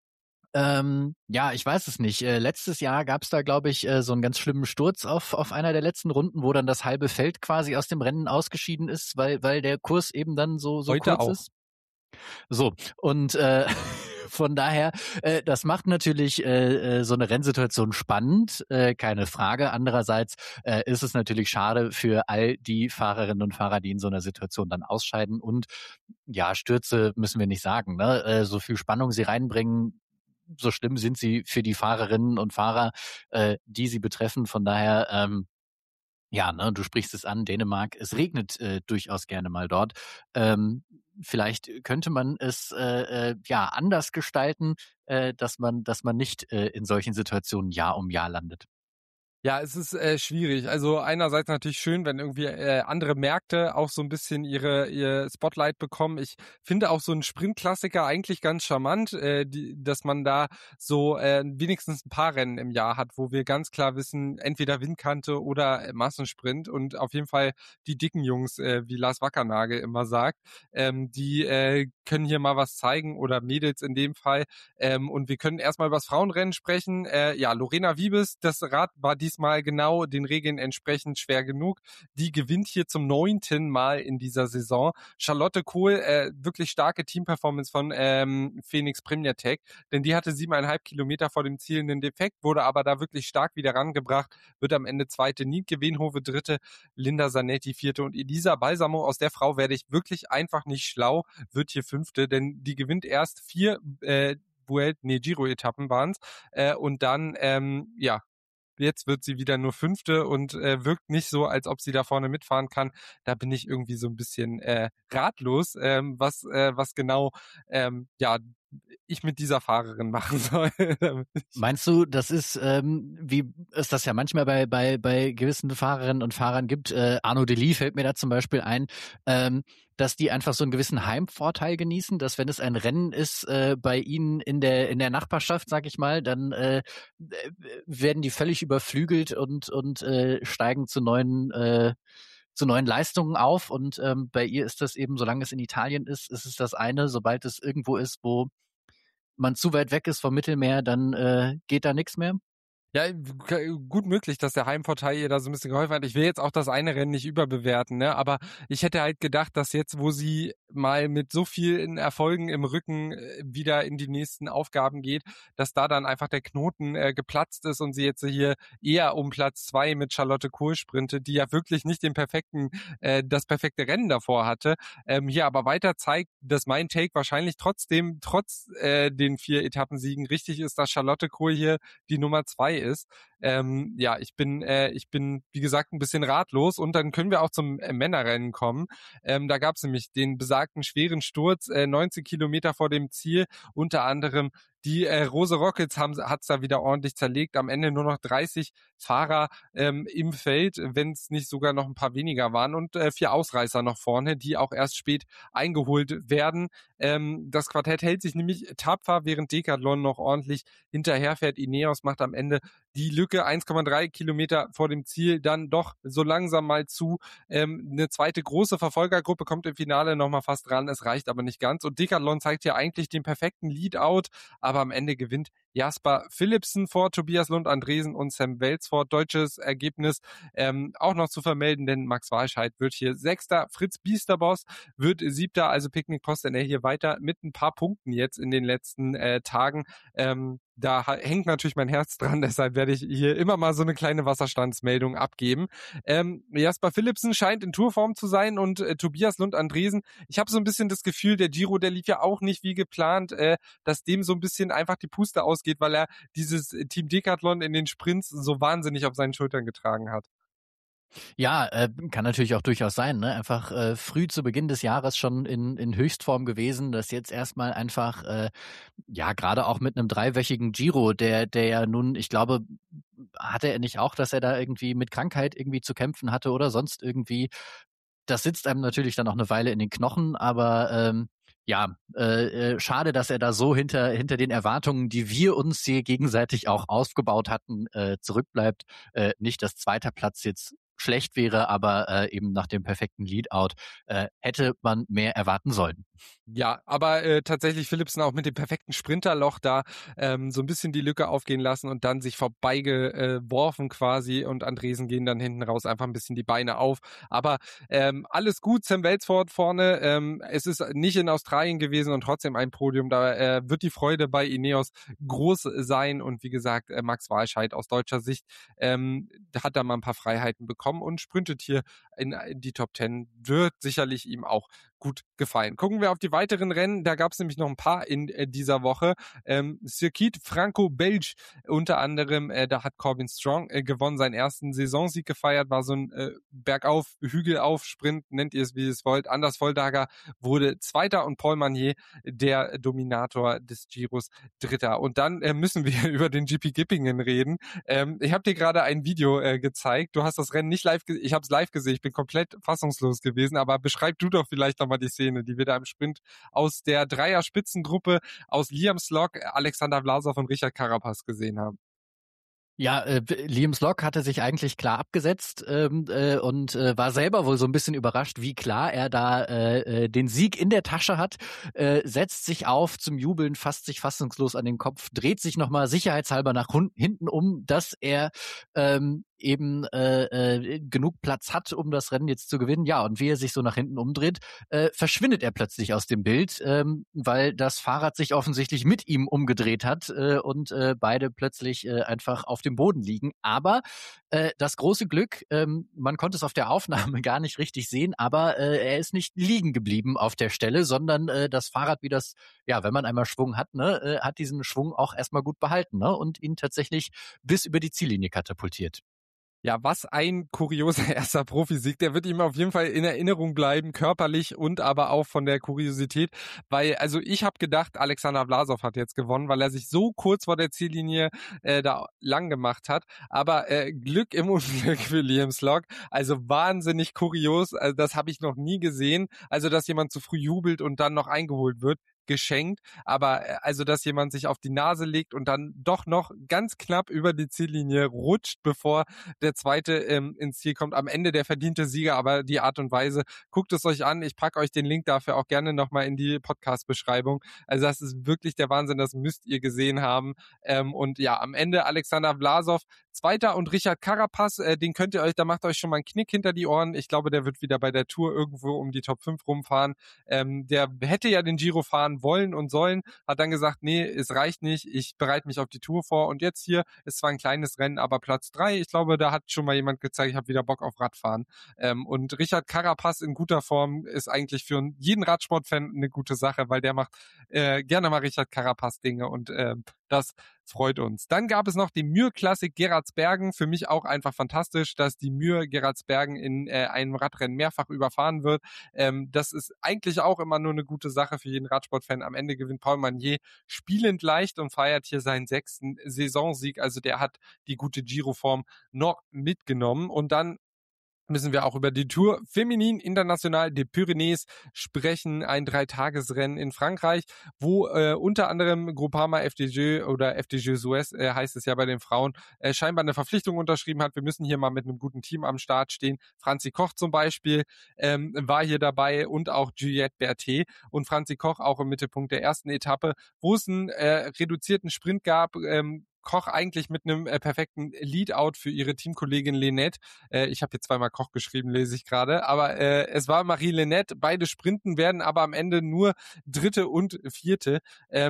Ja, ich weiß es nicht. Letztes Jahr gab es da, glaube ich, so einen ganz schlimmen Sturz auf einer der letzten Runden, wo dann das halbe Feld quasi aus dem Rennen ausgeschieden ist, weil der Kurs eben dann so Heute kurz auch. ist. So, und von daher, das macht natürlich so eine Rennsituation spannend, keine Frage. Andererseits ist es natürlich schade für all die Fahrerinnen und Fahrer, die in so einer Situation dann ausscheiden. Und ja, Stürze müssen wir nicht sagen, ne? So viel Spannung sie reinbringen, so schlimm sind sie für die Fahrerinnen und Fahrer, die sie betreffen. Von daher, ja, ne, du sprichst es an, Dänemark, es regnet durchaus gerne mal dort. Vielleicht könnte man es anders gestalten, dass man nicht in solchen Situationen Jahr um Jahr landet. Ja, es ist schwierig. Also einerseits natürlich schön, wenn irgendwie andere Märkte auch so ein bisschen ihr Spotlight bekommen. Ich finde auch so einen Sprintklassiker eigentlich ganz charmant, dass man da so wenigstens ein paar Rennen im Jahr hat, wo wir ganz klar wissen, entweder Windkante oder Massensprint und auf jeden Fall die dicken Jungs, wie Lars Wackernagel immer sagt, die können hier mal was zeigen oder Mädels in dem Fall. Und wir können erstmal über das Frauenrennen sprechen. Lorena Wiebes, das Rad war diesmal genau den Regeln entsprechend schwer genug. Die gewinnt hier zum 9. Mal in dieser Saison. Charlotte Kohl, wirklich starke Teamperformance von Phoenix Premier Tech, denn die hatte 7,5 Kilometer vor dem Ziel einen Defekt, wurde aber da wirklich stark wieder rangebracht, wird am Ende Zweite, Nienke Wenhove Dritte, Linda Zanetti Vierte und Elisa Balsamo, aus der Frau werde ich wirklich einfach nicht schlau, wird hier Fünfte, denn die gewinnt erst 4 Giro-Etappen waren es und dann, jetzt wird sie wieder nur Fünfte und wirkt nicht so, als ob sie da vorne mitfahren kann. Da bin ich irgendwie so ein bisschen ratlos, was genau ich mit dieser Fahrerin machen soll. Meinst du, das ist, wie es das ja manchmal bei gewissen Fahrerinnen und Fahrern gibt, Arnaud Delis fällt mir da zum Beispiel ein, dass die einfach so einen gewissen Heimvorteil genießen, dass wenn es ein Rennen ist bei ihnen in der Nachbarschaft, sag ich mal, dann werden die völlig überflügelt und steigen zu neuen Leistungen auf. Und bei ihr ist das eben, solange es in Italien ist es das eine. Sobald es irgendwo ist, wo man zu weit weg ist vom Mittelmeer, dann geht da nichts mehr. Ja, gut möglich, dass der Heimvorteil ihr da so ein bisschen geholfen hat. Ich will jetzt auch das eine Rennen nicht überbewerten, ne? Aber ich hätte halt gedacht, dass jetzt, wo sie mal mit so vielen Erfolgen im Rücken wieder in die nächsten Aufgaben geht, dass da dann einfach der Knoten geplatzt ist und sie jetzt hier eher um Platz 2 mit Charlotte Kohl sprintet, die ja wirklich nicht das perfekte Rennen davor hatte. Hier aber weiter zeigt, dass mein Take wahrscheinlich trotz den 4 Etappensiegen richtig ist, dass Charlotte Kohl hier die Nummer 2 ist. Ich bin, wie gesagt, ein bisschen ratlos und dann können wir auch zum Männerrennen kommen. Da gab es nämlich den besagten schweren Sturz, 19 Kilometer vor dem Ziel, unter anderem die Rose Rockets hat's da wieder ordentlich zerlegt. Am Ende nur noch 30 Fahrer im Feld, wenn es nicht sogar noch ein paar weniger waren und 4 Ausreißer noch vorne, die auch erst spät eingeholt werden. Das Quartett hält sich nämlich tapfer, während Decathlon noch ordentlich hinterherfährt. Ineos macht am Ende die Lücke 1,3 Kilometer vor dem Ziel dann doch so langsam mal zu. Eine zweite große Verfolgergruppe kommt im Finale nochmal fast dran. Es reicht aber nicht ganz. Und Decathlon zeigt ja eigentlich den perfekten Lead-Out, aber am Ende gewinnt Jasper Philipsen vor Tobias Lund Andresen und Sam Welsford. Deutsches Ergebnis auch noch zu vermelden, denn Max Walscheid wird hier 6. Fritz Biesterboss wird 7. Also Picknick Postner hier weiter mit ein paar Punkten jetzt in den letzten Tagen. Da hängt natürlich mein Herz dran, deshalb werde ich hier immer mal so eine kleine Wasserstandsmeldung abgeben. Jasper Philipsen scheint in Tourform zu sein und Tobias Lund Andresen, ich habe so ein bisschen das Gefühl, der Giro, der lief ja auch nicht wie geplant, dass dem so ein bisschen einfach die Puste ausgeht, weil er dieses Team Decathlon in den Sprints so wahnsinnig auf seinen Schultern getragen hat. Ja, kann natürlich auch durchaus sein, ne? Einfach früh zu Beginn des Jahres schon in Höchstform gewesen, dass jetzt erstmal einfach, gerade auch mit einem 3-wöchigen Giro, der ja nun, ich glaube, hatte er nicht auch, dass er da irgendwie mit Krankheit irgendwie zu kämpfen hatte oder sonst irgendwie. Das sitzt einem natürlich dann auch eine Weile in den Knochen, aber schade, dass er da so hinter den Erwartungen, die wir uns hier gegenseitig auch aufgebaut hatten, zurückbleibt. Nicht, dass 2. Platz jetzt schlecht wäre, aber eben nach dem perfekten Leadout hätte man mehr erwarten sollen. Ja, aber tatsächlich Philipsen auch mit dem perfekten Sprinterloch da so ein bisschen die Lücke aufgehen lassen und dann sich vorbeigeworfen quasi und Andresen gehen dann hinten raus einfach ein bisschen die Beine auf. Aber alles gut, Sam Welsford vorne. Es ist nicht in Australien gewesen und trotzdem ein Podium. Da wird die Freude bei Ineos groß sein und wie gesagt, Max Walscheid aus deutscher Sicht hat da mal ein paar Freiheiten bekommen und sprintet hier in die Top 10. Wird sicherlich ihm auch gut gefallen. Gucken wir auf die weiteren Rennen. Da gab es nämlich noch ein paar in dieser Woche. Circuit Franco-Belge unter anderem, da hat Corbin Strong gewonnen, seinen ersten Saisonsieg gefeiert, war so ein Bergauf, Hügelauf Sprint, nennt ihr es wie ihr es wollt. Anders Volldager wurde 2. und Paul Magnier, der Dominator des Giros, 3. Und dann müssen wir über den GP Gippingen reden. Ich habe dir gerade ein Video gezeigt. Du hast das Rennen nicht live gesehen. Ich habe es live gesehen. Ich bin komplett fassungslos gewesen. Aber beschreib du doch vielleicht nochmal die Szene, die wir da im Sprint aus der Dreier-Spitzengruppe aus Liam Slock, Alexander Vlasov und Richard Carapaz gesehen haben. Ja, Liam Slock hatte sich eigentlich klar abgesetzt und war selber wohl so ein bisschen überrascht, wie klar er da den Sieg in der Tasche hat, setzt sich auf zum Jubeln, fasst sich fassungslos an den Kopf, dreht sich nochmal sicherheitshalber nach hinten um, dass er genug Platz hat, um das Rennen jetzt zu gewinnen. Ja, und wie er sich so nach hinten umdreht, verschwindet er plötzlich aus dem Bild, weil das Fahrrad sich offensichtlich mit ihm umgedreht hat und beide plötzlich einfach auf dem Boden liegen. Aber das große Glück, man konnte es auf der Aufnahme gar nicht richtig sehen, aber er ist nicht liegen geblieben auf der Stelle, sondern das Fahrrad, wie das, ja, wenn man einmal Schwung hat, ne, hat diesen Schwung auch erstmal gut behalten, ne, und ihn tatsächlich bis über die Ziellinie katapultiert. Ja, was ein kurioser erster Profisieg. Der wird ihm auf jeden Fall in Erinnerung bleiben, körperlich und aber auch von der Kuriosität. Weil, also ich habe gedacht, Alexander Vlasov hat jetzt gewonnen, weil er sich so kurz vor der Ziellinie da lang gemacht hat. Aber Glück im Unglück für Liam Slock. Also wahnsinnig kurios. Also das habe ich noch nie gesehen. Also, dass jemand zu früh jubelt und dann noch eingeholt wird. Geschenkt, aber also, dass jemand sich auf die Nase legt und dann doch noch ganz knapp über die Ziellinie rutscht, bevor der zweite ins Ziel kommt. Am Ende der verdiente Sieger, aber die Art und Weise, guckt es euch an. Ich packe euch den Link dafür auch gerne nochmal in die Podcast-Beschreibung. Also das ist wirklich der Wahnsinn, das müsst ihr gesehen haben. Und ja, am Ende Alexander Vlasov Zweiter. Und Richard Carapaz, den könnt ihr euch, da macht euch schon mal einen Knick hinter die Ohren. Ich glaube, der wird wieder bei der Tour irgendwo um die Top 5 rumfahren. Der hätte ja den Giro fahren wollen und sollen, hat dann gesagt, nee, es reicht nicht, ich bereite mich auf die Tour vor. Und jetzt hier ist zwar ein kleines Rennen, aber Platz 3, ich glaube, da hat schon mal jemand gezeigt, ich habe wieder Bock auf Radfahren. Und Richard Carapaz in guter Form ist eigentlich für jeden Radsportfan eine gute Sache, weil der macht gerne mal Richard Carapaz Dinge und das freut uns. Dann gab es noch die Mur Classic Geraardsbergen. Für mich auch einfach fantastisch, dass die Mur Geraardsbergen in einem Radrennen mehrfach überfahren wird. Das ist eigentlich auch immer nur eine gute Sache für jeden Radsportfan. Am Ende gewinnt Paul Magnier spielend leicht und feiert hier seinen 6. Saisonsieg. Also der hat die gute Giro-Form noch mitgenommen. Und dann müssen wir auch über die Tour Féminine Internationale des Pyrénées sprechen, ein 3-Tagesrennen in Frankreich, wo unter anderem Groupama FDJ oder FDJ Suez heißt es ja bei den Frauen, scheinbar eine Verpflichtung unterschrieben hat. Wir müssen hier mal mit einem guten Team am Start stehen. Franzi Koch zum Beispiel war hier dabei und auch Juliette Berthet und Franzi Koch auch im Mittelpunkt der ersten Etappe, wo es einen reduzierten Sprint gab, Koch eigentlich mit einem perfekten Leadout für ihre Teamkollegin Lenette. Ich habe hier zweimal Koch geschrieben, lese ich gerade. Aber es war Marie Lenette. Beide sprinten, werden aber am Ende nur Dritte und Vierte.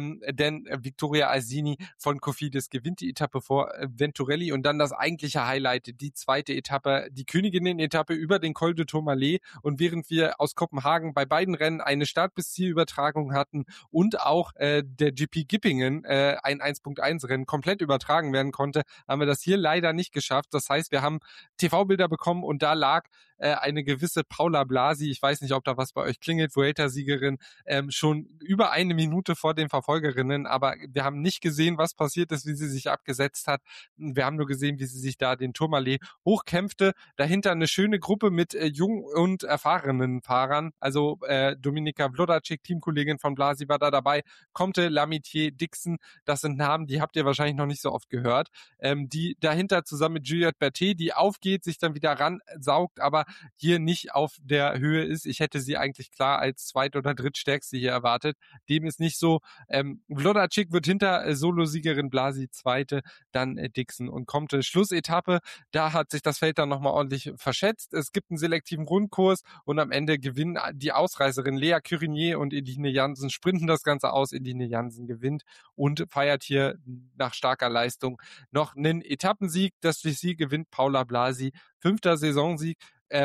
Denn Victoria Alsini von Cofidis gewinnt die Etappe vor Venturelli. Und dann das eigentliche Highlight, die zweite Etappe, die Königinnen-Etappe über den Col de Tourmalet. Und während wir aus Kopenhagen bei beiden Rennen eine Start-bis-Ziel-Übertragung hatten und auch der GP Gippingen ein 1.1-Rennen komplett übertragen werden konnte, haben wir das hier leider nicht geschafft. Das heißt, wir haben TV-Bilder bekommen und da lag eine gewisse Paula Blasi, ich weiß nicht, ob da was bei euch klingelt, Vuelta-Siegerin, schon über eine Minute vor den Verfolgerinnen, aber wir haben nicht gesehen, was passiert ist, wie sie sich abgesetzt hat. Wir haben nur gesehen, wie sie sich da den Tourmalet hochkämpfte. Dahinter eine schöne Gruppe mit jung und erfahrenen Fahrern, also Dominika Vlodacek, Teamkollegin von Blasi, war da dabei, Comte, Lamitier, Dixon, das sind Namen, die habt ihr wahrscheinlich noch nicht so oft gehört, die dahinter zusammen mit Juliette Berthet, die aufgeht, sich dann wieder ransaugt, aber hier nicht auf der Höhe ist. Ich hätte sie eigentlich klar als zweit- oder drittstärkste hier erwartet. Dem ist nicht so. Vlodacek wird hinter Solosiegerin Blasi Zweite, dann Dixon und Comte. Schlussetappe, da hat sich das Feld dann nochmal ordentlich verschätzt. Es gibt einen selektiven Grundkurs und am Ende gewinnen die Ausreißerin Lea Curinier und Eline Jansen, sprinten das Ganze aus. Eline Jansen gewinnt und feiert hier nach starker Leistung noch einen Etappensieg. Das Sieg gewinnt Paula Blasi, 5. Saisonsieg.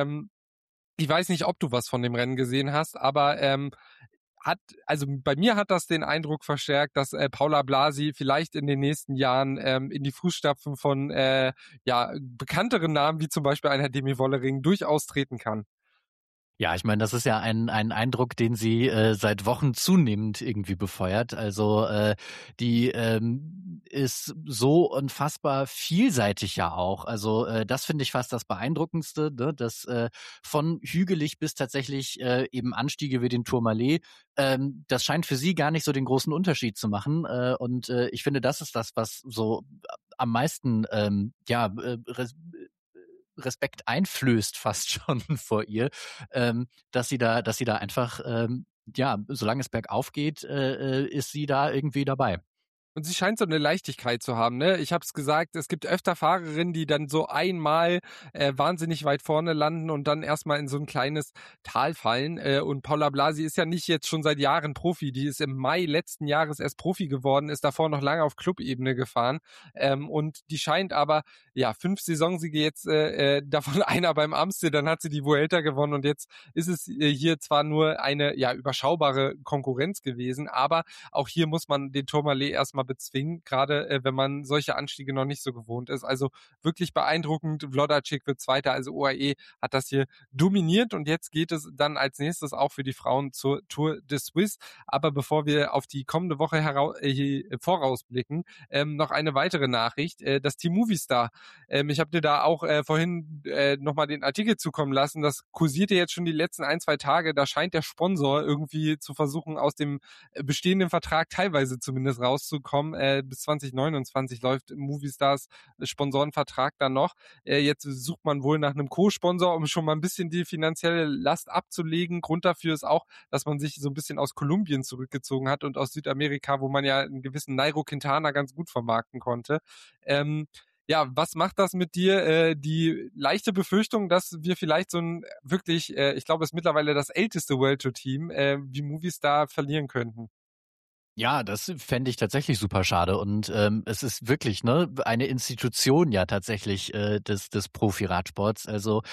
Ich weiß nicht, ob du was von dem Rennen gesehen hast, aber also bei mir hat das den Eindruck verstärkt, dass Paula Blasi vielleicht in den nächsten Jahren in die Fußstapfen von bekannteren Namen wie zum Beispiel einer Demi Wollering durchaus treten kann. Ja, ich meine, das ist ja ein Eindruck, den sie seit Wochen zunehmend irgendwie befeuert. Also die ist so unfassbar vielseitig ja auch. Also das finde ich fast das Beeindruckendste, ne? Dass von hügelig bis tatsächlich eben Anstiege wie den Tourmalet, das scheint für sie gar nicht so den großen Unterschied zu machen. Und ich finde, das ist das, was so am meisten Respekt einflößt fast schon vor ihr, dass sie da einfach, solange es bergauf geht, ist sie da irgendwie dabei. Und sie scheint so eine Leichtigkeit zu haben, ne? Ich habe es gesagt, es gibt öfter Fahrerinnen, die dann so einmal wahnsinnig weit vorne landen und dann erstmal in so ein kleines Tal fallen. Und Paula Blasi ist ja nicht jetzt schon seit Jahren Profi. Die ist im Mai letzten Jahres erst Profi geworden, ist davor noch lange auf Clubebene gefahren. Und die scheint aber, 5 Saisonsiege jetzt, davon einer beim Amstel, dann hat sie die Vuelta gewonnen und jetzt ist es hier zwar nur eine überschaubare Konkurrenz gewesen, aber auch hier muss man den Tourmalet erstmal bezwingen, gerade wenn man solche Anstiege noch nicht so gewohnt ist. Also wirklich beeindruckend. Vlodacek wird Zweiter, also UAE hat das hier dominiert und jetzt geht es dann als nächstes auch für die Frauen zur Tour de Suisse. Aber bevor wir auf die kommende Woche vorausblicken, noch eine weitere Nachricht. Das Team Movistar. Ich habe dir da auch vorhin nochmal den Artikel zukommen lassen. Das kursierte jetzt schon die letzten 1-2 Tage. Da scheint der Sponsor irgendwie zu versuchen, aus dem bestehenden Vertrag teilweise zumindest rauszukommen. Bis 2029 läuft Movistars Sponsorenvertrag dann noch. Jetzt sucht man wohl nach einem Co-Sponsor, um schon mal ein bisschen die finanzielle Last abzulegen. Grund dafür ist auch, dass man sich so ein bisschen aus Kolumbien zurückgezogen hat und aus Südamerika, wo man ja einen gewissen Nairo Quintana ganz gut vermarkten konnte. Ja, was macht das mit dir? Die leichte Befürchtung, dass wir vielleicht so ein wirklich, ich glaube, es ist mittlerweile das älteste World Tour Team, wie Movistar verlieren könnten. Ja, das fände ich tatsächlich super schade. Und es ist wirklich eine Institution ja tatsächlich des Profi-Radsports. Also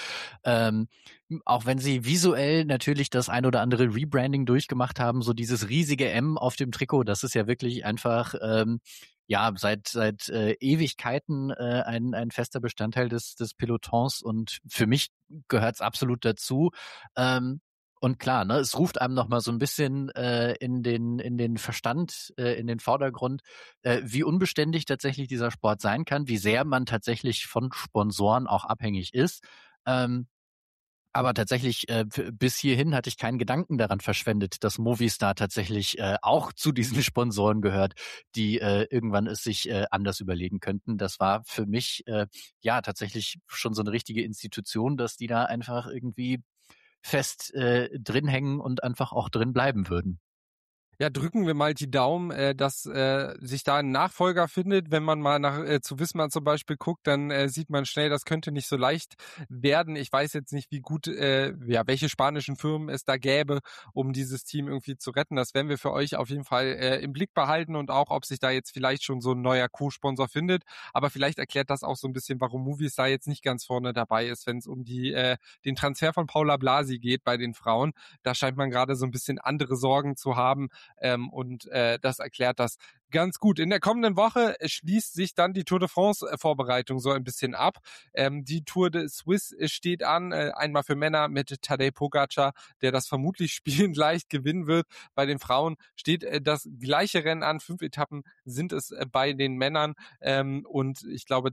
auch wenn sie visuell natürlich das ein oder andere Rebranding durchgemacht haben, so dieses riesige M auf dem Trikot, das ist ja wirklich einfach ja seit Ewigkeiten ein fester Bestandteil des Pelotons. Und für mich gehört's absolut dazu. Und klar, es ruft einem noch mal so ein bisschen in den Verstand, in den Vordergrund, wie unbeständig tatsächlich dieser Sport sein kann, wie sehr man tatsächlich von Sponsoren auch abhängig ist. Aber tatsächlich, bis hierhin hatte ich keinen Gedanken daran verschwendet, dass Movistar tatsächlich auch zu diesen Sponsoren gehört, die irgendwann es sich anders überlegen könnten. Das war für mich ja tatsächlich schon so eine richtige Institution, dass die da einfach irgendwie fest drin hängen und einfach auch drin bleiben würden. Ja, drücken wir mal die Daumen, dass sich da ein Nachfolger findet. Wenn man mal zu Wismar zum Beispiel guckt, dann sieht man schnell, das könnte nicht so leicht werden. Ich weiß jetzt nicht, wie gut, ja, welche spanischen Firmen es da gäbe, um dieses Team irgendwie zu retten. Das werden wir für euch auf jeden Fall im Blick behalten und auch, ob sich da jetzt vielleicht schon so ein neuer Co-Sponsor findet. Aber vielleicht erklärt das auch so ein bisschen, warum Movistar jetzt nicht ganz vorne dabei ist, wenn es um den Transfer von Paula Blasi geht bei den Frauen. Da scheint man gerade so ein bisschen andere Sorgen zu haben. Und das erklärt das ganz gut. In der kommenden Woche schließt sich dann die Tour de France Vorbereitung so ein bisschen ab. Die Tour de Suisse steht an, einmal für Männer mit Tadej Pogačar, der das vermutlich spielend leicht gewinnen wird. Bei den Frauen steht das gleiche Rennen an. 5 Etappen sind es bei den Männern und ich glaube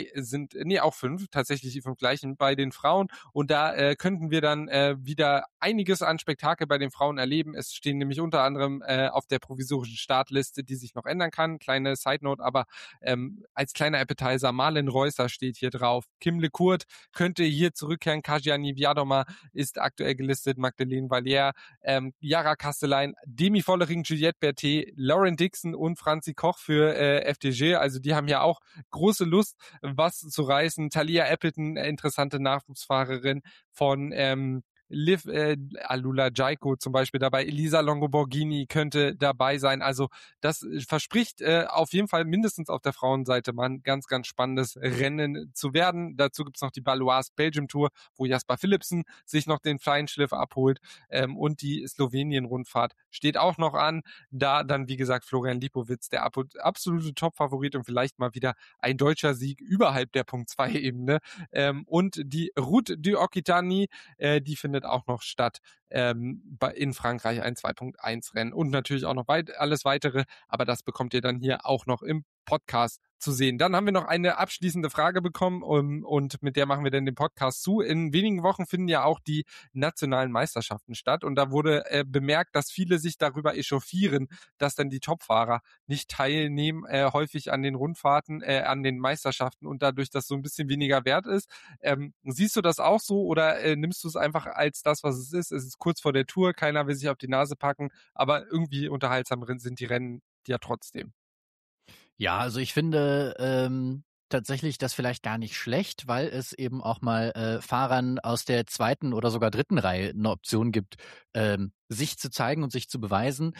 5 tatsächlich die 5 gleichen bei den Frauen. Und da könnten wir dann wieder einiges an Spektakel bei den Frauen erleben. Es stehen nämlich unter anderem auf der provisorischen Startliste, die sich noch ändern kann. Kleine Side-Note, aber als kleiner Appetizer, Marlen Reusser steht hier drauf. Kim LeCourt könnte hier zurückkehren. Kajiani Viadoma ist aktuell gelistet. Magdalene Valliere, Yara Kastelein, Demi Vollering, Juliette Berthet, Lauren Dixon und Franzi Koch für FDG. Also die haben ja auch große Lust, was zu reißen. Thalia Appleton, interessante Nachwuchsfahrerin von Liv Alula Jaiko zum Beispiel dabei, Elisa Longoborghini könnte dabei sein. Also das verspricht auf jeden Fall mindestens auf der Frauenseite mal ein ganz, ganz spannendes Rennen zu werden. Dazu gibt's noch die Baloise Belgium Tour, wo Jasper Philipsen sich noch den Feinschliff abholt und die Slowenien-Rundfahrt steht auch noch an. Da dann, wie gesagt, Florian Lipowitz, der absolute Top-Favorit und vielleicht mal wieder ein deutscher Sieg überhalb der Punkt-2-Ebene. Und die Route du Occitanie, die findet auch noch statt in Frankreich, ein 2.1 Rennen und natürlich auch noch alles weitere, aber das bekommt ihr dann hier auch noch im Podcast zu sehen. Dann haben wir noch eine abschließende Frage bekommen und mit der machen wir dann den Podcast zu. In wenigen Wochen finden ja auch die nationalen Meisterschaften statt und da wurde bemerkt, dass viele sich darüber echauffieren, dass dann die Topfahrer nicht teilnehmen, häufig an den Rundfahrten, an den Meisterschaften und dadurch das so ein bisschen weniger wert ist. Siehst du das auch so oder nimmst du es einfach als das, was es ist? Es ist kurz vor der Tour, keiner will sich auf die Nase packen, aber irgendwie unterhaltsam sind die Rennen ja trotzdem. Ja, also ich finde tatsächlich das vielleicht gar nicht schlecht, weil es eben auch mal Fahrern aus der zweiten oder sogar dritten Reihe eine Option gibt, sich zu zeigen und sich zu beweisen.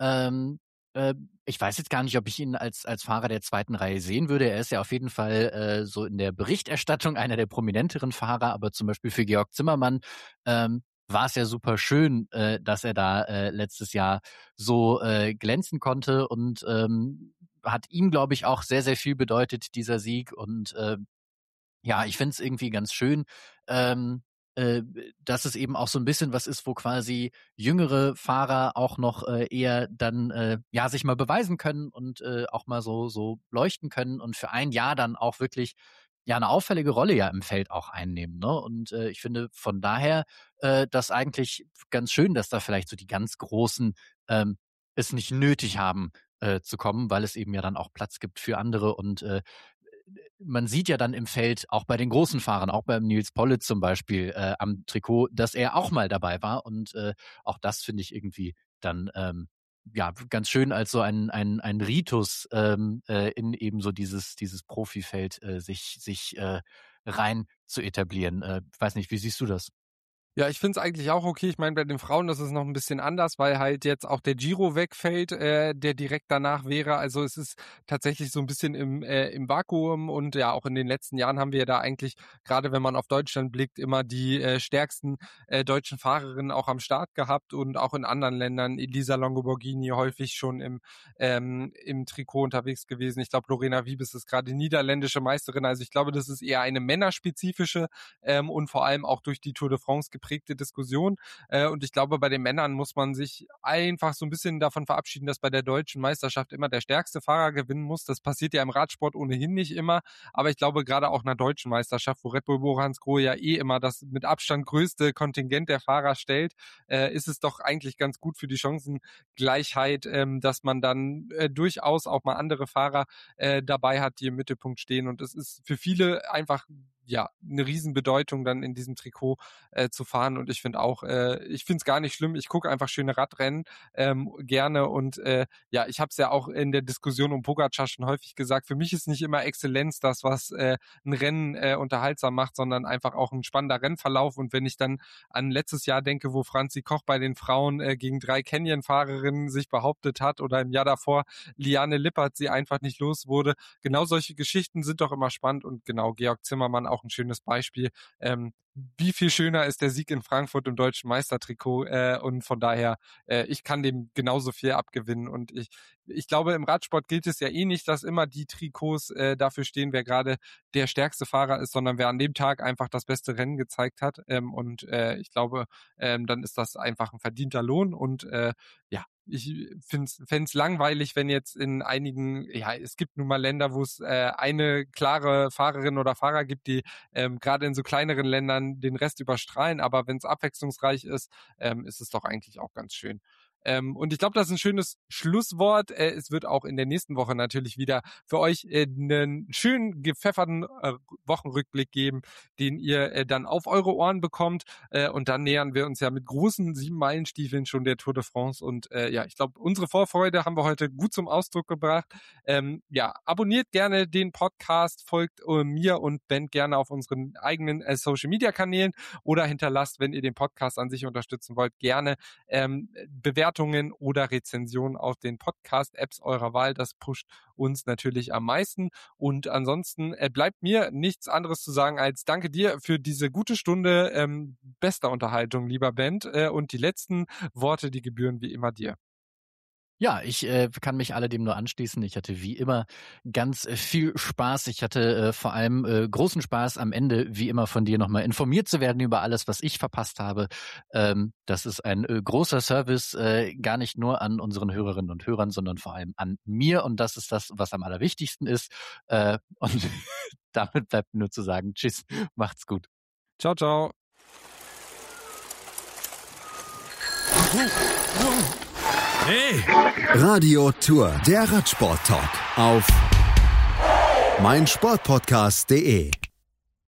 Ich weiß jetzt gar nicht, ob ich ihn als Fahrer der zweiten Reihe sehen würde. Er ist ja auf jeden Fall so in der Berichterstattung einer der prominenteren Fahrer, aber zum Beispiel für Georg Zimmermann war es ja super schön, dass er da letztes Jahr so glänzen konnte und hat ihm, glaube ich, auch sehr, sehr viel bedeutet, dieser Sieg. Und ja, ich finde es irgendwie ganz schön, ähm, äh, dass es eben auch so ein bisschen was ist, wo quasi jüngere Fahrer auch noch eher dann ja sich mal beweisen können und auch mal so leuchten können und für ein Jahr dann auch wirklich ja eine auffällige Rolle ja im Feld auch einnehmen. Ne? Und ich finde von daher das eigentlich ganz schön, dass da vielleicht so die ganz Großen es nicht nötig haben zu kommen, weil es eben ja dann auch Platz gibt für andere und man sieht ja dann im Feld, auch bei den großen Fahrern, auch beim Nils Pollitt zum Beispiel am Trikot, dass er auch mal dabei war und auch das finde ich irgendwie dann ja, ganz schön als so ein Ritus in eben so dieses Profifeld sich rein zu etablieren. Weiß nicht, wie siehst du das? Ja, ich finde es eigentlich auch okay. Ich meine, bei den Frauen ist es noch ein bisschen anders, weil halt jetzt auch der Giro wegfällt, der direkt danach wäre. Also es ist tatsächlich so ein bisschen im Vakuum und ja, auch in den letzten Jahren haben wir da eigentlich, gerade wenn man auf Deutschland blickt, immer die stärksten deutschen Fahrerinnen auch am Start gehabt und auch in anderen Ländern. Elisa Longo-Borghini häufig schon im Trikot unterwegs gewesen. Ich glaube, Lorena Wiebes ist gerade niederländische Meisterin. Also ich glaube, das ist eher eine männerspezifische und vor allem auch durch die Tour de France geprägte Diskussion. Und ich glaube, bei den Männern muss man sich einfach so ein bisschen davon verabschieden, dass bei der deutschen Meisterschaft immer der stärkste Fahrer gewinnen muss. Das passiert ja im Radsport ohnehin nicht immer. Aber ich glaube, gerade auch einer deutschen Meisterschaft, wo Red Bull Bora-Hansgrohe ja immer das mit Abstand größte Kontingent der Fahrer stellt, ist es doch eigentlich ganz gut für die Chancengleichheit, dass man dann durchaus auch mal andere Fahrer dabei hat, die im Mittelpunkt stehen. Und es ist für viele einfach ja eine Riesenbedeutung, dann in diesem Trikot zu fahren. Und ich finde auch, ich finde es gar nicht schlimm. Ich gucke einfach schöne Radrennen gerne. Und ja, ich habe es ja auch in der Diskussion um Pogačar schon häufig gesagt, für mich ist nicht immer Exzellenz das, was ein Rennen unterhaltsam macht, sondern einfach auch ein spannender Rennverlauf. Und wenn ich dann an letztes Jahr denke, wo Franzi Koch bei den Frauen gegen 3 Canyon-Fahrerinnen sich behauptet hat oder im Jahr davor Liane Lippert sie einfach nicht los wurde, genau solche Geschichten sind doch immer spannend. Und genau, Georg Zimmermann auch ein schönes Beispiel. Wie viel schöner ist der Sieg in Frankfurt im deutschen Meistertrikot und von daher, ich kann dem genauso viel abgewinnen und ich glaube, im Radsport gilt es ja nicht, dass immer die Trikots dafür stehen, wer gerade der stärkste Fahrer ist, sondern wer an dem Tag einfach das beste Rennen gezeigt hat und ich glaube, dann ist das einfach ein verdienter Lohn und ja, ich fände es langweilig, wenn jetzt in einigen, ja, es gibt nun mal Länder, wo es eine klare Fahrerin oder Fahrer gibt, die gerade in so kleineren Ländern den Rest überstrahlen, aber wenn es abwechslungsreich ist, ist es doch eigentlich auch ganz schön. Und ich glaube, das ist ein schönes Schlusswort. Es wird auch in der nächsten Woche natürlich wieder für euch einen schön gepfefferten Wochenrückblick geben, den ihr dann auf eure Ohren bekommt. Und dann nähern wir uns ja mit großen 7-Meilen-Stiefeln schon der Tour de France. Und ja, ich glaube, unsere Vorfreude haben wir heute gut zum Ausdruck gebracht. Ja, abonniert gerne den Podcast, folgt mir und Ben gerne auf unseren eigenen Social-Media-Kanälen oder hinterlasst, wenn ihr den Podcast an sich unterstützen wollt, gerne Bewertungen oder Rezensionen auf den Podcast-Apps eurer Wahl. Das pusht uns natürlich am meisten. Und ansonsten bleibt mir nichts anderes zu sagen als danke dir für diese gute Stunde bester Unterhaltung, lieber Ben. Und die letzten Worte, die gebühren wie immer dir. Ja, ich kann mich alledem nur anschließen. Ich hatte wie immer ganz viel Spaß. Ich hatte vor allem großen Spaß am Ende, wie immer, von dir nochmal informiert zu werden über alles, was ich verpasst habe. Das ist ein großer Service, gar nicht nur an unseren Hörerinnen und Hörern, sondern vor allem an mir. Und das ist das, was am allerwichtigsten ist. Und damit bleibt nur zu sagen, tschüss, macht's gut. Ciao, ciao. Hey! Radio Tour, der Radsport-Talk auf meinsportpodcast.de